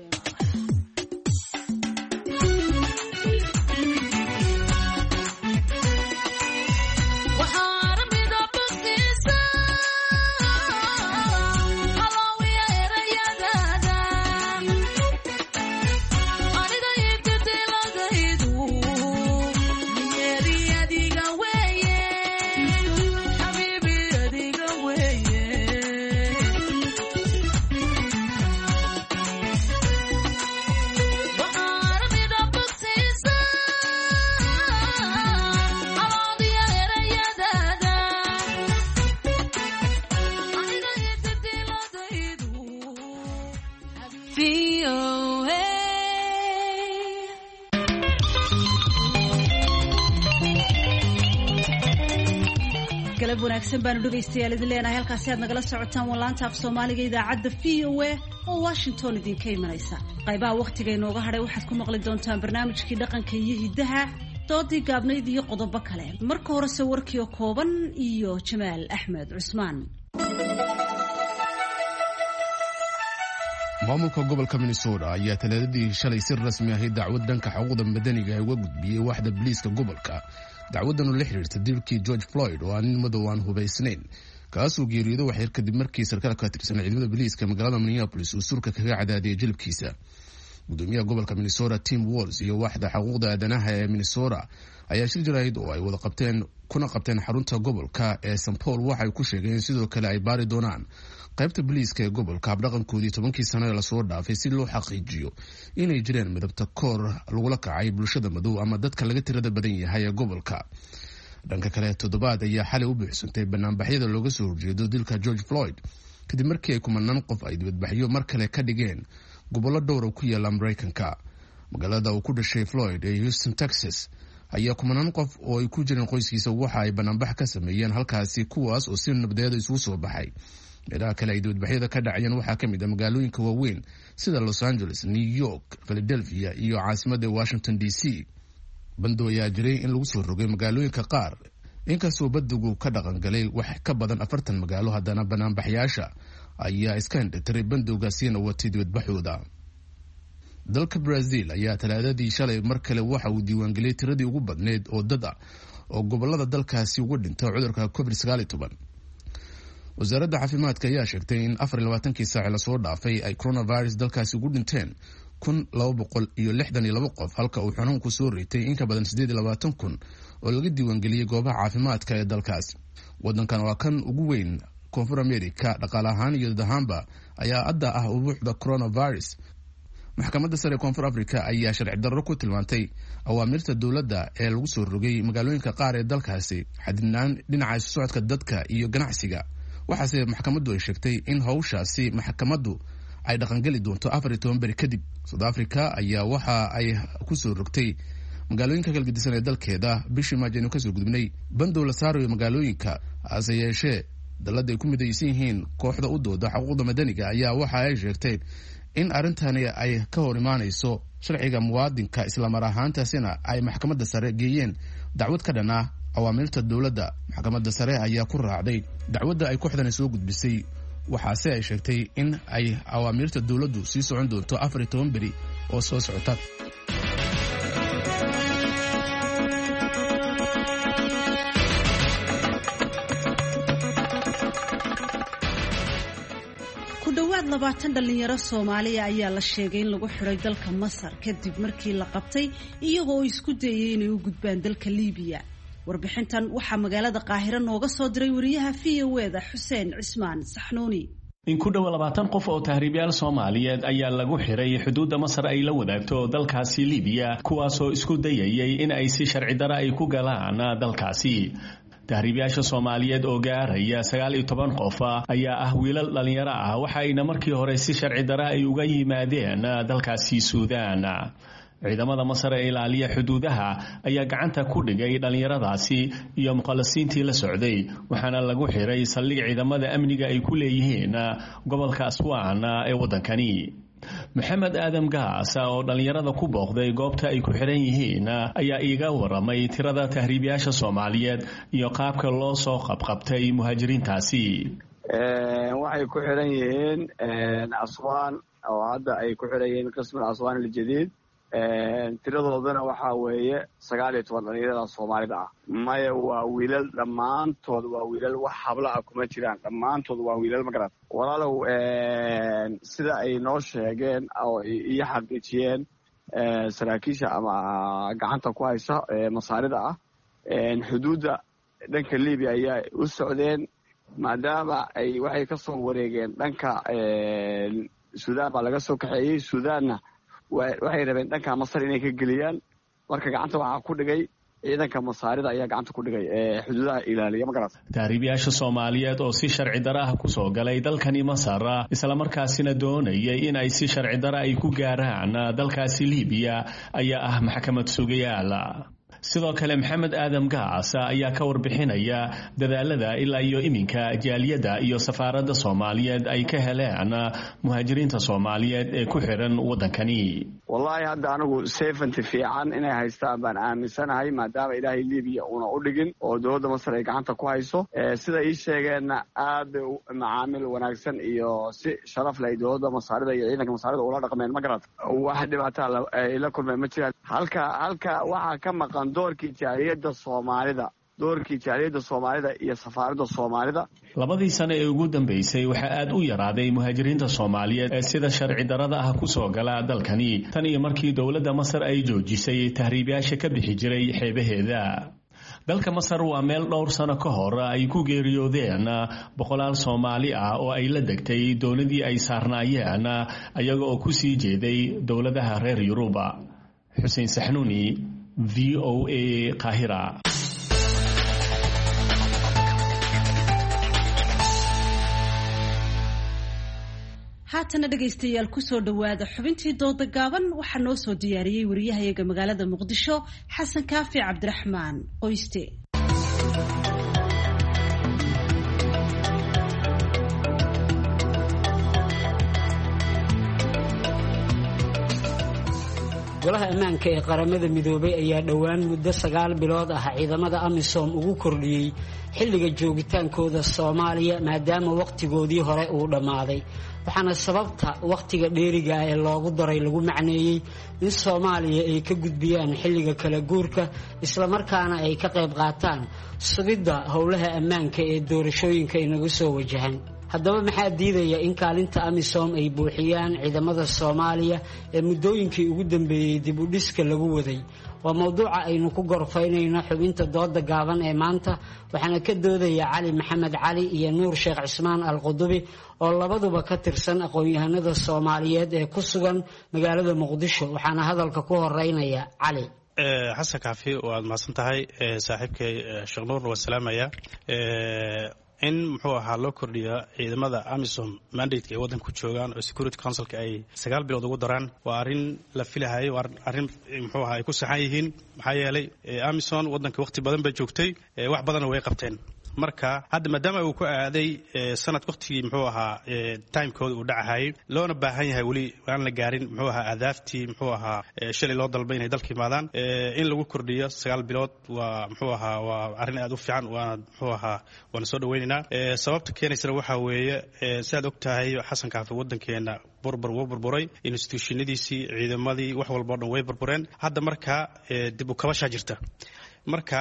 [SPEAKER 1] galab wanaagsan baanu dhegaystayaal idin leenahay halkaasi aad nagala socotaan wallaanta af soomaaliga idaacadda v o a oo washington idinka imanaysa qaybaha wakhtiga inooga hadhay waxaad ku maqli doontaan barnaamijkii dhaqanka iyo hiddaha doodii gaabnayd iyo qodobo kale marka horese warkiio kooban iyo jamaal axmed cusmaan.
[SPEAKER 5] maamulka gobolka minnesota ayaa talaadadii shalay si rasmi ahi dacwad dhanka xuquuqda madaniga uga gudbiyey waaxda biliiska gobolka. dacwadan oo la xiriirta dilkii George Floyd oo aan nin madow aan hubaysnayn kaasoo geeriyooday wax yar kadib markii sarkaal ka tirsan ciidamada biliiska magaalada Minneapolis uu surka kaga cadaadiyay jilibkiisa. gudoomiyaha gobolka Minnesota Tim Walz iyo waaxda xuquuqda aadanaha ee Minnesota ayaa shir jaraa'id oo ay wada qabteen kuna qabteen xarunta gobolka ee Saint Paul waxay ku sheegeen sidoo kale ay baari doonaan qaybta biliiska ee gobolka habdhaqankoodii tobankii sano ee lasoo dhaafay si loo xaqiijiyo inay jireen midabta koor lagula kacay bulshada madow ama dadka laga tirada badan yahay ee gobolka. dhanka kale toddobaad ayaa xalay u buuxsantay banaanbaxyada looga soo horjeedo dilka George Floyd kadib markii ay kumanaan qof ay dibadbaxyo mar kale ka dhigeen gobollo dhowr oo ku yaala Mareykanka. magaalada uu ku dhashay Floyd ee Houston, Texas ayaa kumanaan qof oo ay ku jireen qoyskiisa waxa ay banaanbax ka sameeyeen halkaasi kuwaas oo si nabadeed isugu soo baxay. meelaha kale ay dibadbaxyada ka dhacayeen waxaa ka mid ah magaalooyinka waaweyn sida Los Angeles, New York, Philadelphia iyo caasimadda Washington D C. bando ayaa jiray in lagu soo rogay magaalooyinka qaar inkastoo badigu ka dhaqan galay wax ka badan afartan magaalo haddana banaanbaxyaasha ayaa iska indhatiray bandowgaasina watay dibadbaxooda. dalka Brazil ayaa talaadadii shalay mar kale waxa uu diiwaangeliyay tiradii ugu badneed oo dad ah oo gobolada dalkaasi ugu dhintay cudurka covid sagaal iyo toban. wasaaradda caafimaadka ayaa sheegtay in afar iyo labaatankii saac lasoo dhaafay ay coronavirus dalkaasi ugu dhinteen kun laba boqol iyo lixdan iyo laba qof halka uu xanuunku soo ritay in ka badan siddeed iyo labaatan kun oo laga diiwaangeliyey goobaha caafimaadka ee dalkaas. wadankan waa kan ugu weyn koonfur America dhaqaale ahaan iyo dad ahaanba ayaa hadda ah ubuuxda coronavirus. maxkamadda sare koonfur Afrika ayaa sharci darro ku tilmaantay awaamirta dowladda ee lagu soo rogay magaalooyinka qaar ee dalkaasi xadidnaan dhinaca isu socodka dadka iyo ganacsiga. waxaase maxkamaddu ay sheegtay in hawshaasi maxkamaddu ay dhaqangeli doonto afar iyo toban beri kadib. South Africa ayaa waxa ay ku soo rogtay magaalooyinka kala gedisan ee dalkeeda bishii Maajo inuu kasoo gudubnay bandow la saarayo magaalooyinka hase yeeshee dalada ay ku midaysan yihiin kooxda u dooda xuquuqda madaniga ayaa waxa ay sheegtay in arrintani ay ka hor imaanayso sharciga muwaadinka islamar ahaantaasina ay maxkamadda sare geeyeen dacwad ka dhan ah awaamirta dowladda. maxkamadda sare ayaa ku raacday dacwadda ay kooxdani soo gudbisay waxaase ay sheegtay in ay awaamirta dowladdu sii socon doonto afar iyo toban beri oo soo socota.
[SPEAKER 1] labaatan dhalinyaro Soomaaliya ayaa la sheegay in lagu xiray dalka Masar kadib markii la qabtay iyagoo isku dayay inay u gudbaan dalka Liibiya. warbixintan waxaa magaalada Qaahiro nooga soo diray wariyaha V O A da Xuseen Cismaan Saxnuuni.
[SPEAKER 14] in ku dhow labaatan qof oo tahriibayaal Soomaaliyeed ayaa lagu xiray xuduudda Masar ay la wadaagto dalkaasi Liibiya kuwaasoo isku dayayay in ay si sharci darro ay ku galaan dalkaasi. tahriibayaasha Soomaaliyeed oo gaaraya sagaal iyo toban qof ayaa ah wiilal dhalinyaro ah waxayna markii hore si sharci darro ay uga yimaadeen dalkaasi Suudaan. ciidamada Masar ee ilaaliya xuduudaha ayaa gacanta ku dhigay dhalinyaradaasi iyo muqallasiintii la socday waxaana lagu xiray saldhig ciidamada amniga ay ku leeyihiin gobolka Aswan ee wadankani. Maxamed Aadam Gaas oo dhalinyarada ku booqday goobta ay ku xiran yihiin ayaa iiga waramay tirada tahriibayaasha Soomaaliyeed iyo qaabka loo soo qabqabtay muhaajiriintaasi.
[SPEAKER 15] ee waxay ku xiran yihiin Aswan oo hadda ay ku xiran yihiin qismada Aswan al-Jadiid. tiradoodana waxaa weeye sagaal iyo toban dhalinyarada Soomaalida ah. maya waa wiilal dhammaantood waa wiilal wax habla ah kuma jiraan dhammaantood waa wiilal magarad. walaalow sida ay noo sheegeen oo iyo xaqiijiyeen saraakiisha ama gacanta ku haysa masaarida ah xuduudda dhanka Liibiya ayaa u socdeen maadaama ay waxay ka soo wareegeen dhanka Suudaan baa laga soo kaxeeyey. Suudaanna waxay rabeen dhanka Masar inay ka geliyaan marka gacanta waxaa ku dhigay ciidanka masaarida ayaa gacanta ku dhigay ee xuduudaha ilaaliya magaras.
[SPEAKER 14] tahriibayaasha Soomaaliyeed oo si sharci darro ah ku soo galay dalkani Masar isla markaasina doonayay in ay si sharci darro ay ku gaaraan dalkaasi Liibiya ayaa ah maxkamad sugayaal. sidoo kale maxamed aadam gaas ayaa ka warbixinaya dadaalada ilaa iyo iminka jaaliyadda iyo safaaradda soomaaliyeed ay ka heleen muhaajiriinta soomaaliyeed ee ku xiran waddankani.
[SPEAKER 15] wallaahi hadda anigu seefanti fiican inay haystaan baan aaminsanahay maadaama ilaahay libiya uuna u dhigin oo dowladda masar ay gacanta ku hayso sida ii sheegeenna aad bay macaamil wanaagsan iyo si sharaf leh dowladda masaarida iyo ciidanka masaarida ula dhaqmeen ma garad wax dhibaataa ay la kulmeen ma jiraan. halka halka waxaa ka maqan doorkii jaaliyadda soomaalida doorkii jaaliyadda soomaalida iyo safaaradda soomaalida.
[SPEAKER 14] labadii sano ee ugu dambeysay waxaa aad u yaraaday muhaajiriinta soomaaliyeed ee sida sharci darada ah ku soo gala dalkani tan iyo markii dowladda masar ay joojisay tahriibayaasha ka bixi jiray xeebaheeda. dalka masar waa meel dhowr sano ka hor ay ku geeriyoodeen boqolaal soomaali ah oo ay la degtay dowladii ay saarnaayeen ayaga oo ku sii jeeday dowladaha reer yuruba. xuseen saxnuuni, v o a, Qaahira.
[SPEAKER 1] haatana dhegaystayaal kusoo dhowaada xubintii dooda gaaban waxaa noo soo diyaariyey wariyahayaga magaalada muqdisho xasan kaafi cabdiraxmaan qoyste.
[SPEAKER 16] golaha ammaanka ee qaramada midoobay ayaa dhowaan muddo sagaal bilood ah ciidamada amisom ugu kordhiyey xilliga joogitaankooda soomaaliya maadaama wakhtigoodii hore uu dhammaaday. waxaana sababta wakhtiga dheeriga ah ee loogu daray lagu macneeyey in soomaaliya ay ka gudbiyaan xilliga kala guurka islamarkaana ay ka qayb qaataan sugidda howlaha ammaanka ee doorashooyinka inagu soo wajahan. haddaba maxaa diidaya in kaalinta amisom ay buuxiyaan ciidamada soomaaliya ee muddooyinkii ugu dambeeyey dib u dhiska lagu waday? waa mowduuca aynu ku gorfaynayno xubinta dooda gaaban ee maanta, waxaana ka doodaya cali maxamed cali iyo nuur sheekh cismaan alqudubi oo labaduba ka tirsan aqoon-yahanada soomaaliyeed ee ku sugan magaalada muqdisho. waxaana hadalka ku horeynaya cali.
[SPEAKER 17] xasan kaafi waad mahadsan tahay saaxiibkay sheekh nuurna waa salaamaya. in muxuu ahaa loo kordhiya ciidamada amisom mandateka ay waddanka ku joogaan oo security councilka ay sagaal bilood ugu daraan waa arrin la filahayo, waa arrin muxuu ahaa ay ku saxan yihiin. maxaa yeelay amisom waddanka waqti badan bay joogtay, wax badanna way qabteen. marka hadda maadaama uu ku aaday sanad waqtigii muxuu ahaa timekooda uu dhacahayay loona baahan yahay weli aan la gaarin muxuu ahaa adaaftii muxuu ahaa shalay loo dalbay inay dalka imaadaan, in lagu kordhiyo sagaal bilood waa muxuu ahaa waa arrin aad u fiican, waana muxuu ahaa waana soo dhawaynaynaa. sababta keenaysana waxaa weeye siaad og tahay xasan kaafi waddankeena burbur wuu burburay, institutionadiisii ciidamadii wax walba o dhan way burbureen. hadda markaa dib u kabashaa jirta. marka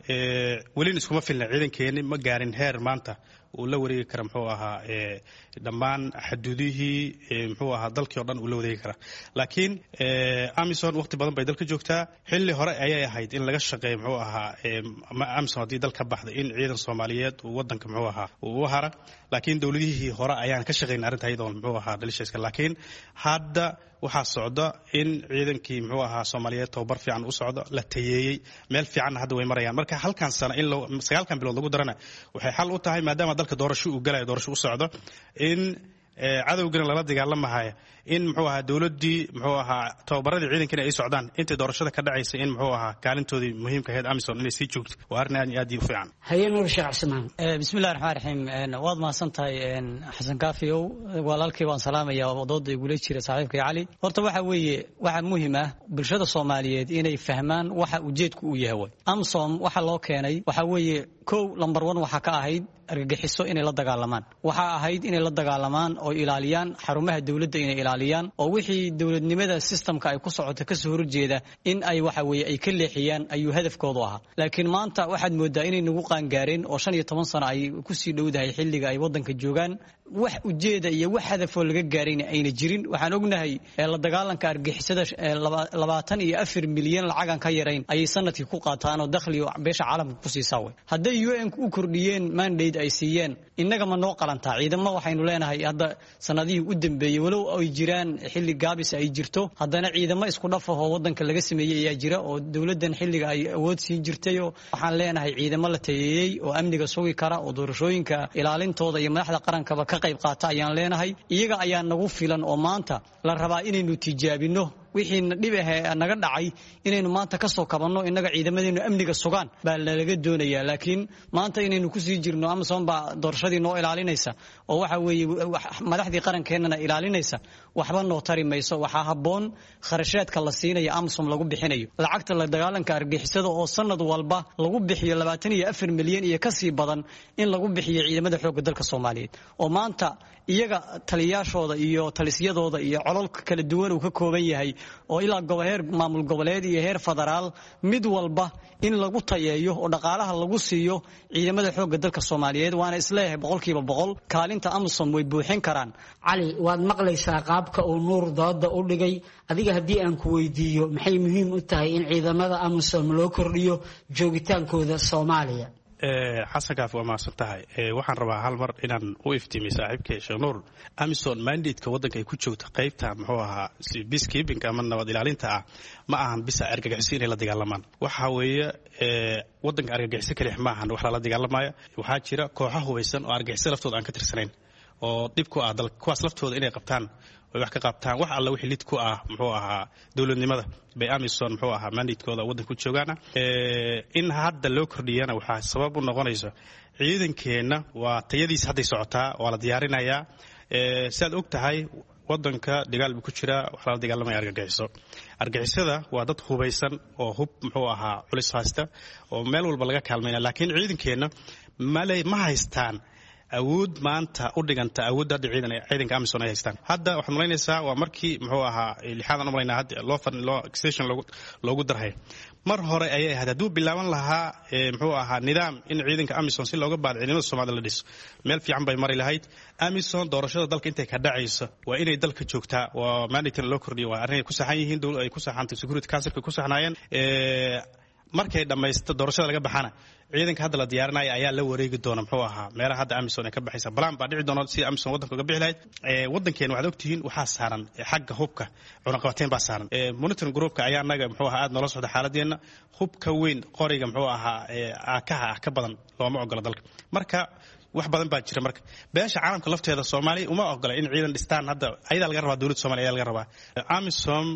[SPEAKER 17] welina iskuma filna ciidankeeni ma gaarin heer maanta uu la wareegi kara muxuu ahaa dhammaan xaduudihii muxuu ahaa dalkii oo dhan uu la wareegi kara. laakiin amison waqti badan bay dalka joogtaa. xilli hore ayay ahayd in laga shaqeeyo muxuu ahaa amison haddii dal ka baxda in ciidan soomaaliyeed uu waddanka muxuu ahaa uu u hara. laakiin dowladihii hore ayaan ka shaqayn arrinta iyadoon muxuu ahaa dhalisheeska. laakiin hadda waxaa socda in ciidankii muxuu ahaa soomaaliyeed tababar fiican u socdo, la tayeeyey, meel fiicanna hadda way marayaan. marka halkan sano in sagaalkan bilood lagu darana waxay xal u tahay maadaama dalka doorasho uu galayo, doorasho u socdo, in cadowgana lala dagaalamahaya, in muxuu ahaa dowladdii muxuu ahaa tababaradii ciidankana ay socdaan intay doorashada ka dhacaysa, in muxuu ahaa kaalintoodii muhiimka ahayd amison inay sii joogto. waa arrin aad iyo aad u fiican.
[SPEAKER 16] haye nuur sheekh cismaan.
[SPEAKER 18] bismillahi raxmaan raxiim. waad mahadsan tahay xasan kaafiyow, walaalkii waan salaamaya oo dooda igula jira saaxiibkay cali. horta waxa weeye waxa muhiim ah bulshada soomaaliyeed inay fahmaan waxa ujeedku uu yahay. amsom waxa loo keenay waxa weeye kow lambar one waxaa ka ahayd argagixiso inay la dagaalamaan. waxaa ahayd inay la dagaalamaan oo ilaaliyaan xarumaha dowladda, inay ilaaliyaan oo wixii dowladnimada systemka ay ku socoto kasoo horjeeda in ay waxa weeye ay ka leexiyaan ayuu hadafkoodu ahaa. laakiin maanta waxaad moodaa inay nagu qaangaareen oo shan iyo toban sano ay kusii dhowdahay xilliga ay waddanka joogaan. wax ujeeda iyo wax hadafoo laga gaarayna ayna jirin. waxaan ognahay la dagaalanka argixisada labaatan iyo afar milyan lacagan ka yarayn ayay sanadkii ku qaataan oo dakhliga beesha caalamka ku siisaa wey. hadday u n u kordhiyeen mandate ay siiyeen, innaga ma noo qalantaa? ciidamo waxaynu leenahay hadda sanadihii u dambeeyey walow ay jiraan xilli gaabis ay jirto, haddana ciidamo isku dhaf ahoo waddanka laga sameeyey ayaa jira oo dowladdan xilliga ay awood siin jirtayo. waxaan leenahay ciidamo la tayeeyey oo amniga sugi kara oo doorashooyinka ilaalintooda iyo madaxda qarankaba ka qayb qaata ayaan leenahay. iyaga ayaa nagu filan oo maanta la rabaa inaynu tijaabino wixii dhib ah naga dhacay inaynu maanta ka soo kabanno inaga ciidamadeenu amniga sugaan baa laga doonayaa laakiin maanta inaynu ku sii jirno Amazon baa doorashadii noo ilaalinaysa oo waxa weeye madaxdii qarankeenana ilaalinaysa waxba noo tari mayso waxa haboon kharashaadka la siinayo Amazon lagu bixinayo lacagta la dagaalanka argagixisada oo sanad walba lagu bixiyo labaatan iyo afar milyan iyo ka sii badan in lagu bixiyo ciidamada xoogga dalka Soomaaliyeed oo maanta iyaga taliyaashooda iyo talisyadooda iyo cololka kala duwan uu ka kooban yahay oo ilaa gobolheer maamul goboleed iyo heer federaal mid walba in lagu tayeeyo oo dhaqaalaha lagu siiyo ciidamada xoogga dalka Soomaaliyeed waana isleeyahay boqolkiiba boqol kaalinta Amazon way buuxin karaan
[SPEAKER 16] cali waad maqlaysaa qaabka uu nuur dooda u dhigay adiga hadii aan ku weydiiyo maxay muhiim u tahay in ciidamada Amazon loo kordhiyo joogitaankooda Soomaaliya
[SPEAKER 17] xasan kaaf waa maasan tahay waxaan rabaa hal mar inaan u iftiimiyo saaxiibkay Sheekh Nuur Amazon mandate-ka wadanka ay ku joogto qaybta muxuu ahaa peacekeeping ama nabad ilaalinta ah ma ahan bisa argagixis inay la dagaalamaan waxa weeye wadanka argagixis kale ma ahan wax la dagaalamaya waxa jira kooxo hubeysan oo argagixis laftooda aan ka tirsanayn oo dib ku ah dalka kuwaas laftooda inay qabtaan way wax ka qabtaan wax alla wixii lid ku ah muxuu ahaa dawladnimada bay Amazon muxuu ahaa mandate-kooda wadanka ku joogaana ee in hadda loo kordhiyana waxa sabab u noqonaysa ciidankeena waa tayadiisa hadday socotaa waa la diyaarinayaa ee sidaad og tahay wadanka dagaal ku jira waxa la dagaalamaya argagixiso argagixisada waa dad hubeysan oo hub muxuu ahaa culis haysta oo meel walba laga kaalmeeyo laakiin ciidankeena ma haystaan awood maanta u dhiganta awoodda ciidan ciidanka Amazon ay haystaan hadda waxaan maleynaysaa waa markii muxuu ahaa lixadan umaleynaa hadda loo fan loo extension loogu loogu darhay mar hore ayay ahayd haduu bilaaban lahaa muxuu ahaa nidaam in ciidanka Amazon si looga baad ciidamada Soomaaliya la dhiso meel fiican bay mari lahayd Amazon doorashada dalka intay ka dhacayso waa inay dalka joogtaa waa mandate loo kordhiyo waa arrin ay ku saxan yihiin dawladda ay ku saxantay security council ku saxnaayeen ee markay dhamaysto doorashada laga baxana ciidanka hadda la diyaarinayo ayaa la wareegi doona muxuu ahaa meelaha hadda Amazon ay ka baxaysa balan baa dhici doona si Amazon wadanka uga bixi lahayd ee wadankeena waxaad ogtihiin waxa saaran xagga hubka cunaqabateyn baa saaran ee monitoring groupka ayaa naga muxuu ahaa aad nolol socda xaaladeena hubka weyn qoriga muxuu ahaa ee aakaha ka badan looma ogola dalka marka wax badan baa jira marka beesha caalamka lafteeda Soomaaliya uma ogola in ciidan dhistaan hadda ayada laga rabaa dawladda Soomaaliya laga rabaa Amazon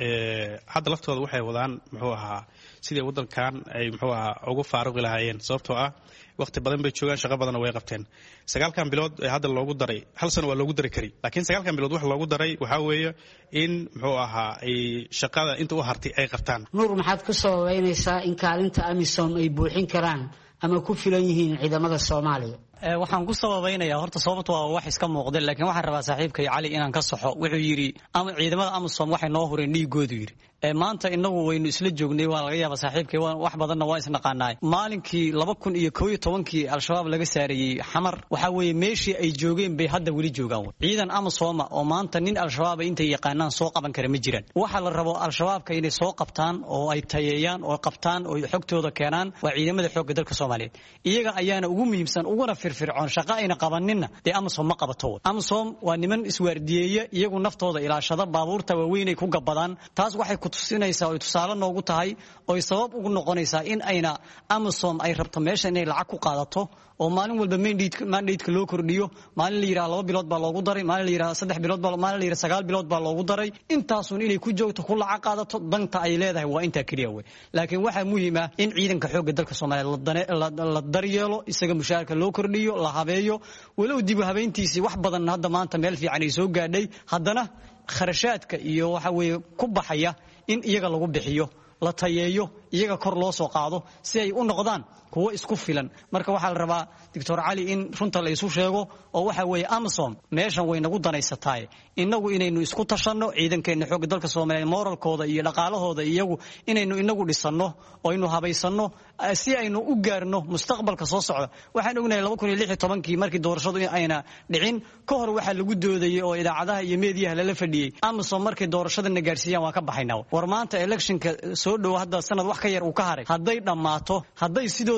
[SPEAKER 17] ee hadda laftooda waxay wadaan muxuu ahaa sidii wadankan ay muxuu ahaa ugu faaruqi lahaayeen sababtoo ah waqti badan bay joogaan shaqo badan way qabteen sagaalkan bilood ee hadda loogu daray hal sano waa loogu dari kari laakiin sagaalkan bilood wax loogu daray waxa weeye in muxuu ahaa ay shaqada inta u hartay ay qabtaan
[SPEAKER 16] nuur maxaad ku soo weynaysaa in kaalinta Amazon ay buuxin karaan ama ku filan yihiin ciidamada Soomaaliya
[SPEAKER 18] waxaan ku sababaynayaa horta sababtu waa wax iska muuqda laakiin waxaan rabaa saaxiibkay Cali inaan ka saxo wuxuu yiri ama ciidamada Amazon waxay noo horeen dhiigoodu yiri ee maanta inagu waynu isla joognay waa laga yaabaa saaxiibkay wax badanna waa isnaqaanaay maalinkii laba kun iyo koob iyo toban-kii al-shabaab laga saarayay xamar waxa weeye meeshii ay joogeen bay hadda wali joogaan ciidan Amazon oo maanta nin al-shabaab intay yaqaanaan soo qaban kara ma jiraan waxa la rabo al-shabaabka inay soo qabtaan oo ay tayeeyaan oo qabtaan oo xogtooda keenaan waa ciidamada xoogga dalka Soomaaliyeed iyaga ayaana ugu muhiimsan uguna firfircoon shaqo ayna qabanina ee Amazon ma qabato Amazon waa niman iswaardiyeeya iyagu naftooda ilaashada baabuurta waaweyn ay ku gabadaan taas waxay ku tusinaysaa oo tusaale noogu tahay oo sabab ugu noqonaysaa in ayna Amazon ay rabto meesha inay lacag ku qaadato oo maalin walba mandate mandate loo kordhiyo maalin la yiraahdo laba bilood baa loogu daray maalin la yiraahdo saddex bilood baa maalin la yiraahdo sagaal bilood baa loogu daray intaasun inay ku joogto ku lacag qaadato danta ay leedahay waa inta kaliya way laakiin waxa muhiim ah in ciidanka xoogga dalka Soomaaliyeed la daryeelo isaga mushaarka loo kordhiyo la habeeyo walow dib u habeyntiisi wax badan hadda maanta meel fiican ay soo gaadhay haddana kharashaadka iyo waxa weeye ku baxaya in iyaga lagu bixiyo la tayeeyo iyaga kor loo soo qaado si ay u noqdaan kuwa isku filan marka waxa la rabaa Doctor Cali in runta la isu sheego oo waxa weeye Amazon meeshan way nagu danaysatay inagu inaynu isku tashanno ciidankeena xoog dalka Soomaaliyeed moralkooda iyo dhaqaalahooda iyagu inaynu inagu dhisano oo aynu habaysano si aynu u gaarno mustaqbalka soo socda waxaan ognahay laba kun iyo lix iyo toban-kii markii doorashadu ayna dhicin ka hor waxa lagu doodayay oo idaacadaha iyo meediyaha la fadhiyay Amazon markii doorashada na gaarsiiyaan waa ka baxaynaa war maanta electionka soo dhow hadda sanad wax ka yar uu ka haray haday dhamaato haday sidoo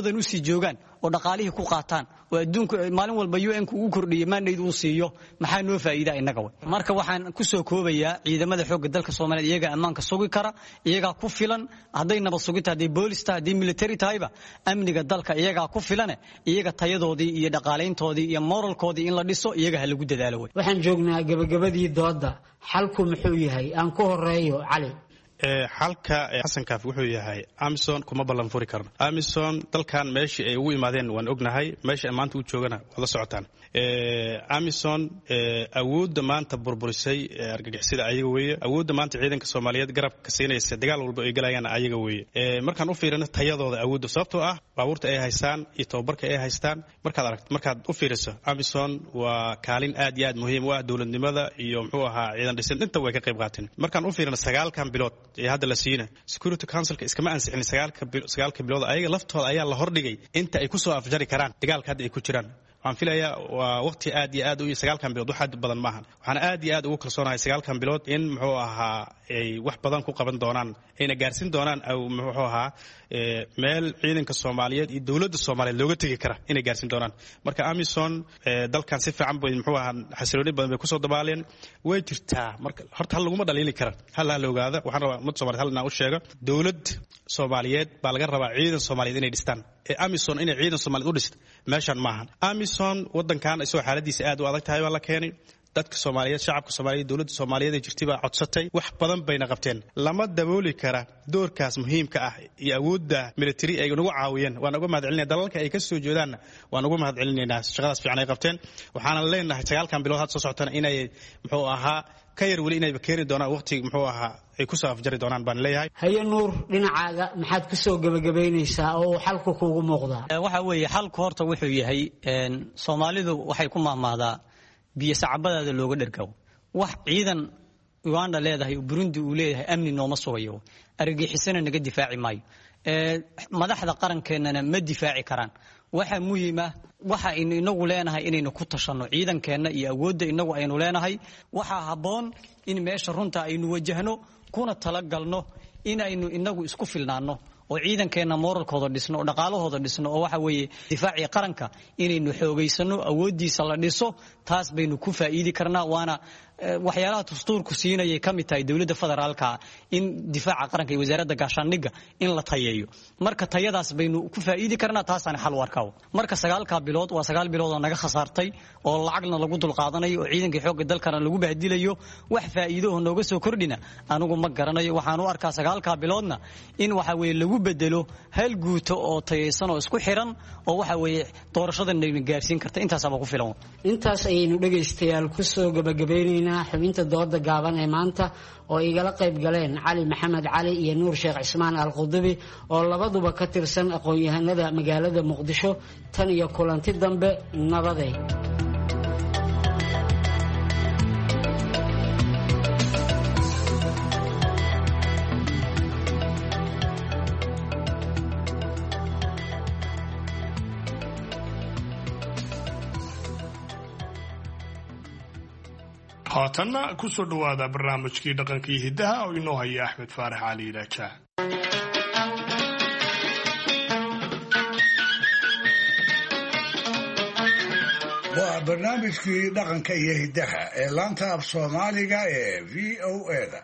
[SPEAKER 18] badan u sii joogaan oo dhaqaalihii ku qaataan oo adduunka maalin walba U N ku ugu kordhiyo mandate uu siiyo maxaa noo faa'iida inaga way marka waxaan ku soo koobayaa ciidamada xoogga dalka Soomaaliyeed iyaga ammaanka sugi kara iyaga ku filan haday nabad sugita haday boolista haday military tahayba amniga dalka iyaga ku filan iyaga tayadoodii iyo dhaqaaleyntoodii iyo moralkoodii in la dhiso iyaga ha lagu dadaalo way
[SPEAKER 16] waxaan joognaa gabagabadii dooda xalku muxuu yahay aan ku horeeyo Cali
[SPEAKER 17] xalka Xasan Kaafi wuxuu yahay Amazon kuma ballan furi karno Amazon dalkan meeshii ay ugu imaadeen waan ognahay meeshii maanta uu joogana wada socotaan Amazon awoodda maanta burburisay argagixisada ayaga weeye awoodda maanta ciidanka Soomaaliyeed garabka siinaysa dagaal walba ay galayaan ayaga weeye markaan u fiirino tayadooda awoodda sababtoo ah baabuurta ay haystaan iyo tababarka ay haystaan markaad aragto markaad u fiiriso Amazon waa kaalin aad iyo aad muhiim u ah dawladnimada iyo muxuu ahaa ciidan dhisid inta way ka qayb qaateen markaan u fiirino sagaalkan bilood ee hadda la siina Security Council iskama ansixin sagaalka sagaalka bilood ayaga laftooda ayaa la hordhigay inta ay ku soo afjari karaan dagaalka hadda ay ku jiraan waxaan filayaa waa waqti aad iyo aad u sagaalkan bilood waxa badan maahan waxaan aad iyo aad ugu kalsoonahay sagaalkan bilood in muxuu ahaa ay wax badan ku qaban doonaan ayna gaarsin doonaan muxuu ahaa meel ciidanka Soomaaliyeed iyo dawladda Soomaaliyeed looga tagi kara inay gaarsin doonaan marka Amazon dalkan si fiican bay muxuu ahaa xasilooni badan bay ku soo dabaaleen way jirtaa marka horta hal lagu ma dhaliili kara hal la ogaada waxaan rabaa mid Soomaaliyeed hal inaan u sheego dawlad Soomaaliyeed baa laga rabaa ciidan Soomaaliyeed inay dhistaan ee Amazon inay ciidan Soomaaliyeed u dhisto meeshan maahan Amazon wadankan ay soo xaaladiisa aad u adag tahay waa la keenay dadka Soomaaliyeed shacabka Soomaaliyeed dawladda Soomaaliyeed ee jirtay baa codsatay wax badan bayna qabteen lama dabooli kara doorkaas muhiimka ah iyo awoodda military ay nagu caawiyeen waan uga mahadcelinayaa dalalka ay ka soo jeedaan waan uga mahadcelinaynaa shaqadaas fiican ay qabteen waxaana leenahay sagaalkan bilood had soo socotana inay muxuu ahaa ka yar wali inay keeni doonaan waqti muxuu ahaa ay ku soo afjari doonaan baan leeyahay
[SPEAKER 16] haye nuur dhinacaaga maxaad ku soo gabagabaynaysaa oo xalku kuugu muuqdaa
[SPEAKER 18] waxa weeye xalku horta wuxuu yahay Soomaalidu waxay ku mahmaadaa biyo sacabadaada looga dhargaw wax ciidan Uganda leedahay Burundi uu leeyahay amni nooma sugayo argagixisana naga difaaci maayo ee madaxda qarankeenana ma difaaci karaan waxa muhiim ah waxa inagu leenahay inaynu ku tashano ciidankeena iyo awoodda inagu aynu leenahay waxa haboon in meesha runta aynu wajahno kuna tala galno in aynu inagu isku filnaano oo ciidankeena moralkooda dhisno oo dhaqaalahooda dhisno oo waxa weeye difaaci qaranka inaynu xoogaysano awoodiisa la dhiso taas baynu ku faa'iidi karnaa waana waxyaalaha dastuurku siinayay kamid tahay dawladda federaalka in difaaca qaranka iyo wasaaradda gaashaandhigga in la tayeeyo marka tayadaas baynu ku faa'iidi karnaa taasana xal warkaa marka sagaalka bilood waa sagaal bilood oo naga khasaartay oo lacagna lagu dul qaadanayo oo ciidanka xoogga dalkana lagu bahdilayo wax faa'iido oo nooga soo kordhina anigu ma garanayo waxaan u arkaa sagaalka biloodna in waxa weeye lagu bedelo hal guuto oo tayeysan oo isku xiran oo waxa weeye doorashadan gaarsiin karta intaas aba ku filan
[SPEAKER 16] intaas ayaynu dhagaystayaal ku soo gabagabeynayna xubinta dooda gaaban ee maanta oo igala qayb galeen Cali Maxamed Cali iyo Nuur Sheekh Cismaan Al-Qudubi oo labaduba ka tirsan aqoon-yahanada magaalada Muqdisho tan iyo kulanti dambe nabaday
[SPEAKER 2] haatanna ku soo dhawaada barnaamijkii dhaqanka iyo hiddaha oo inoo haya Axmed Faarax Cali Ilaaja
[SPEAKER 4] waa barnaamijkii dhaqanka iyo hiddaha ee laanta af Soomaaliga ee V O A da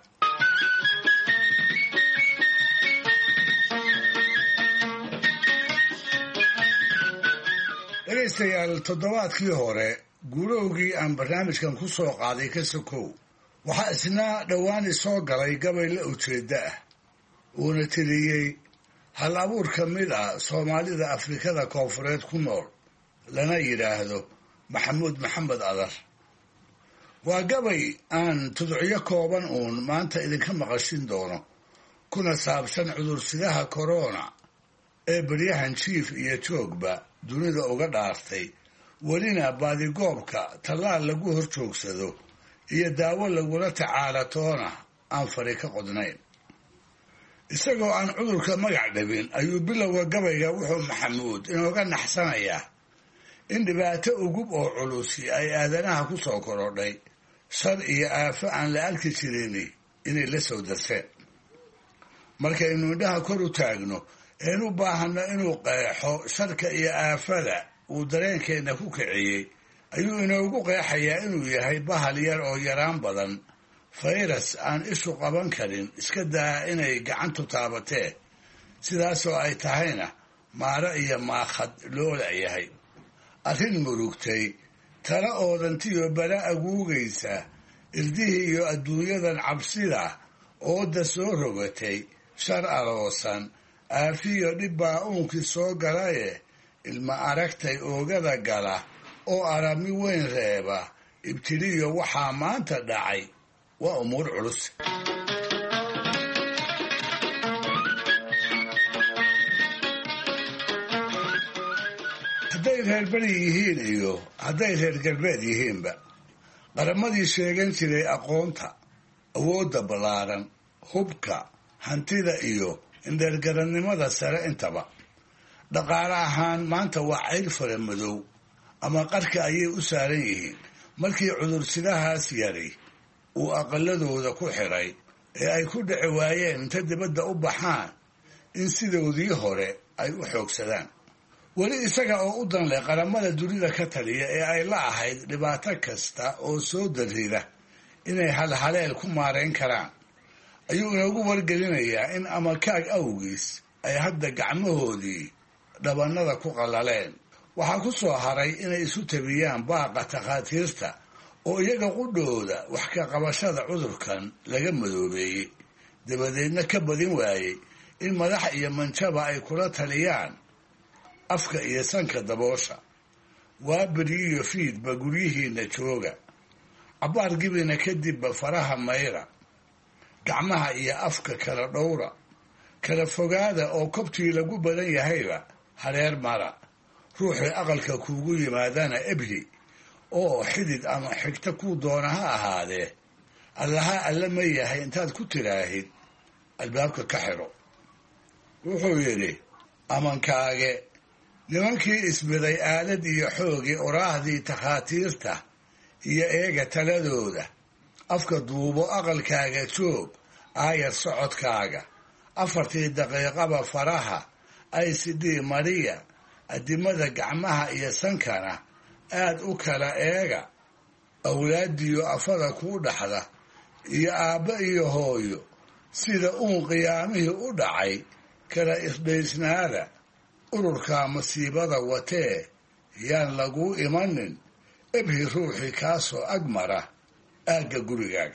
[SPEAKER 4] dhegaystayaal toddobaadkii hore gurowgii aan barnaamijkan ku soo qaaday ka sokow waxaa isna dhowaani soo galay gabay la ujeedda ah uuna tiriyey hal abuur ka mid ah Soomaalida Afrikada Koonfureed ku nool lana yidhaahdo Maxamuud Maxamed Adar waa gabay aan tudciyo kooban uun maanta idinka maqashin doono kuna saabsan cudursidaha corona ee baryahan jiif iyo joogba dunida uga dhaartay welina baadigoobka tallaal lagu hor joogsado iyo daawo lagula tacaalatoona aan fari ka qodnayn isagoo aan cudurka magac dhabin ayuu bilowga gabayga wuxuu Maxamuud inooga naxsanayaa in dhibaato ugub oo culusi ay aadanaha ku soo korodhay shar iyo aafo aan la arki jirin inay la soo darseen markaynu indhaha kor u taagno een u baahano inuu qeexo sharka iyo aafada uu dareenkeenna ku kiciyey ayuu inoogu qeexayaa inuu yahay bahal yar oo yaraan badan fayras aan ishu qaban karin iska daa inay gacantu taabatee sidaasoo ay tahayna maaro iyo maakhad loo layahay arrin murugtay tala oodantiyo bala aguugaysa irdihii iyo adduunyadan cabsida ooda soo rogatay shar aroosan aafiyo dhibbaa uunkii soo galaye ilma aragtay oogada gala oo arami weyn reeba ibtiliyo waxaa maanta dhacay waa umuur culus hadday reer beri yihiin iyo hadday reer galbeed yihiinba qaramadii sheegan jiray aqoonta awoodda ballaaran hubka hantida iyo indheergarannimada sare intaba dhaqaale ahaan maanta waa cayl fara madow ama qarka ayay u saaran yihiin markii cudursidahaas yari uu aqaladooda ku xidhay ee ay ku dhici waayeen inta dibadda u baxaan in sidoodii hore ay u xoogsadaan weli isaga oo u danleh qaramada dunida ka taliya ee ay la ahayd dhibaato kasta oo soo darrida inay halhaleel ku maarayn karaan ayuu inoogu wargelinayaa in amakaag awgiis ay hadda gacmahoodii dhabannada ku qallaleen waxaa ku soo haray inay isu tabiyaan baaqa takhaatiirta oo iyaga qudhooda wax ka qabashada cudurkan laga madoobeeyey dabadeedna ka badin waayey in madax iyo manjaba ay kula taliyaan afka iyo sanka daboosha waa beri iyo fiidba guryihiinna jooga cabbaar gibina kadibba faraha mayra gacmaha iyo afka kala dhowra kala fogaada oo kobtii lagu badan yahayba hareer mara ruuxii aqalka kuugu yimaadana ebhi oo xidid ama xigta kuu doona ha ahaadee allaha alla ma yahay intaad ku tiraahid albaabka ka xidho wuxuu yidhi amankaage nimankii isbiday aalad iyo xoogii oraahdii takhaatiirta iyo eega taladooda afka duubo aqalkaaga joog aayar socodkaaga afartii daqiiqaba faraha aysidii mariya addimada gacmaha iyo sankana aad u kala eega awlaadiyo afada kuu dhaxda iyo aabba iyo hooyo sida uun qiyaamihii u dhacay kala isdhaysnaada ururkaa masiibada watee yaan laguu imanin ebhi ruuxii kaasoo ag mara aagga gurigaaga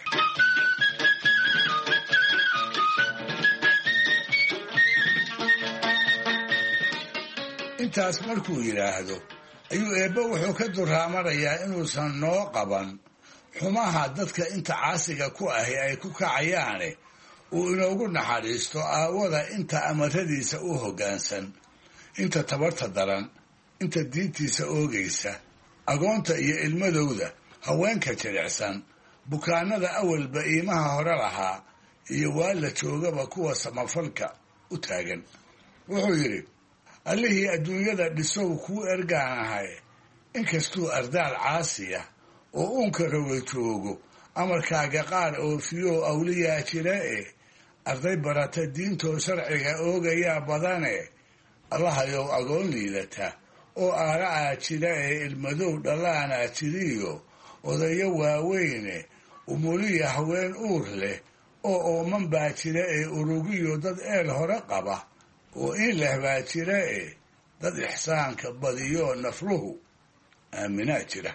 [SPEAKER 4] intaas markuu yidhaahdo ayuu eebbe wuxuu ka duraamarayaa inuusan noo qaban xumaha dadka inta caasiga ku ahi ay ku kacayaane uu inoogu naxariisto aawada inta amaradiisa u hoggaansan inta tabarta daran inta diintiisa oogaysa agoonta iyo ilmadowda haweenka jilicsan bukaanada awalba iimaha hore lahaa iyo waa la joogaba kuwa samafalka u taagan wuxuu yidhi allihii adduunyada dhisow kuu ergaanahay inkastuu ardaal caasiya oo uunka roga joogo amarkaaga qaar oofiyo awliyaa jira eh arday barata diintoo sharciga oogayaa badane allahayow agoon liidata oo aara'aa jira ee ilmadow dhallaanaa jiriyo odayo waaweyne umuliya haween uur leh oo ooman baa jira ee urugiyo dad eel hore qaba oo in leh baa jira ee dad ixsaanka badiyo nafluhu aaminaa jira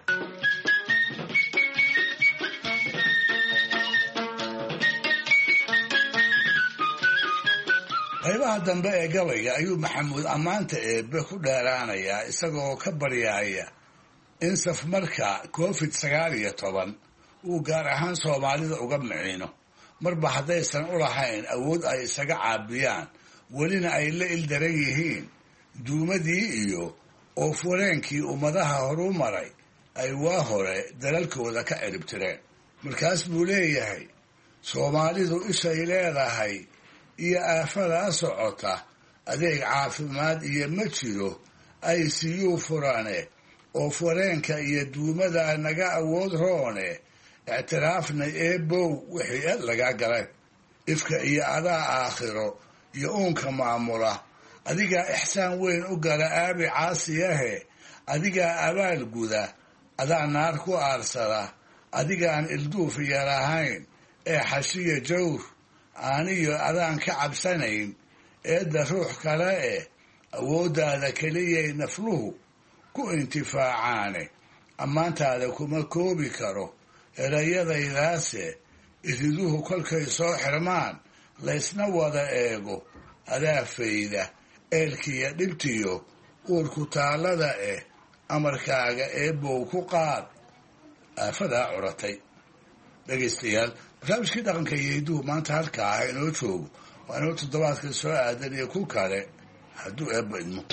[SPEAKER 4] qaybaha dambe ee gabayga ayuu maxamuud ammaanta eebbe ku dheeraanayaa isagoo ka baryaaya in safmarka covid sagaal iyo toban uu gaar ahaan soomaalida uga miciino marba haddaysan u lahayn awood ay isaga caabiyaan welina ay la ildaran yihiin duumadii iyo oofwareenkii ummadaha horuu maray ay waa hore dalalkooda ka ciribtireen markaas buu leeyahay soomaalidu ishay leedahay iyo aafadaa socota adeeg caafimaad iyo ma jiro ay siyuu furane oofwareenka iyo duumada naga awood roone ictiraafna eebow wixii ed lagaa galay ifka iyo adaa aakhiro iyo uunka maamula adigaa ixsaan weyn u gala aabi caasiyahe adigaa abaal guda adaa naar ku aarsada adigaan ilduuf yar ahayn ee xashiya jawr aaniyo adaan ka cabsanayn eedda ruux kale eh awooddaada keliyay nafluhu ku intifaacaane ammaantaada kuma koobi karo erayadaydaase iriduhu kolkay soo xirmaan laysna wada eego adaafayda eelkiya dhibtiyo uurku taallada eh amarkaaga eebbow ku qaad aafadaa curatay. dhegaystayaal barnaamijkii dhaqanka iyo hidduhu maanta halkaa ah inoo joogo waa inoo toddobaadka soo aadan iyo ku kale hadduu eebba idmo.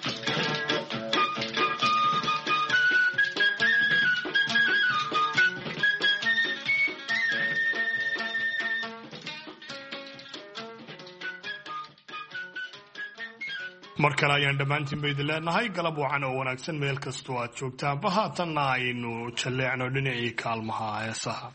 [SPEAKER 2] mar kale ayaan dhammaantiin ba idin leenahay galab wacan oo wanaagsan meel kastoo aad joogtaanba haatanna aynu jalleecno dhinacii kaalmaha heesaha.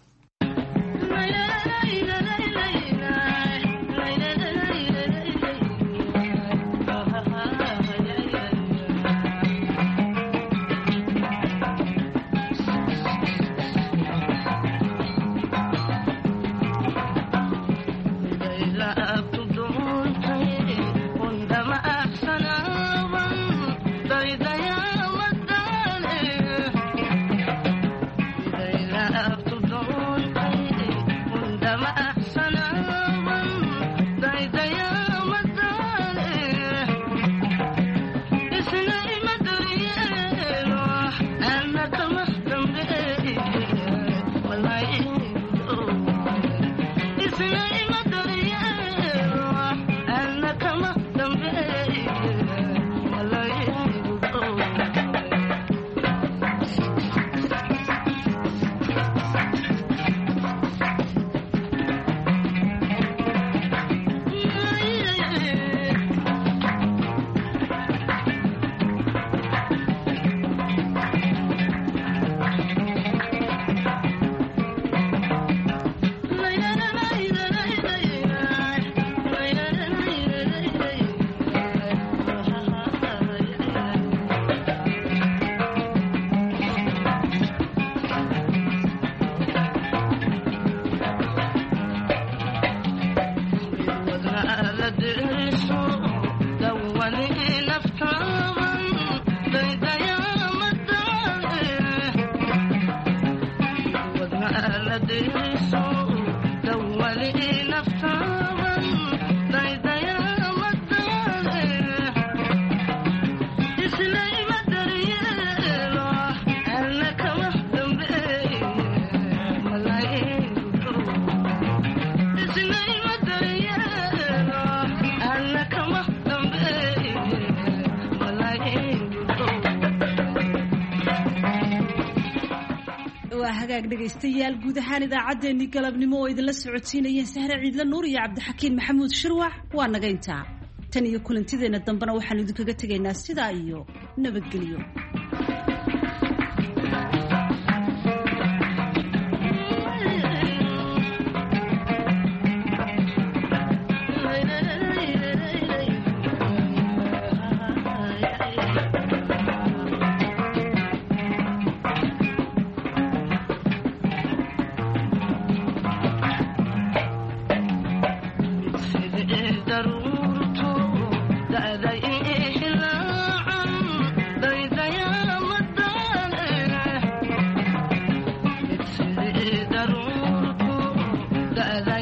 [SPEAKER 1] dhegaystayaal guud ahaan idaacaddeenii galabnimo oo idinla socodsiinayeen sahre ciidla nuur iyo cabdixakiin maxamuud shirwax waa naga intaa tan iyo kulantideenna dambena waxaanu idinkaga tegaynaa sidaa iyo nabadgelyo.
[SPEAKER 19] da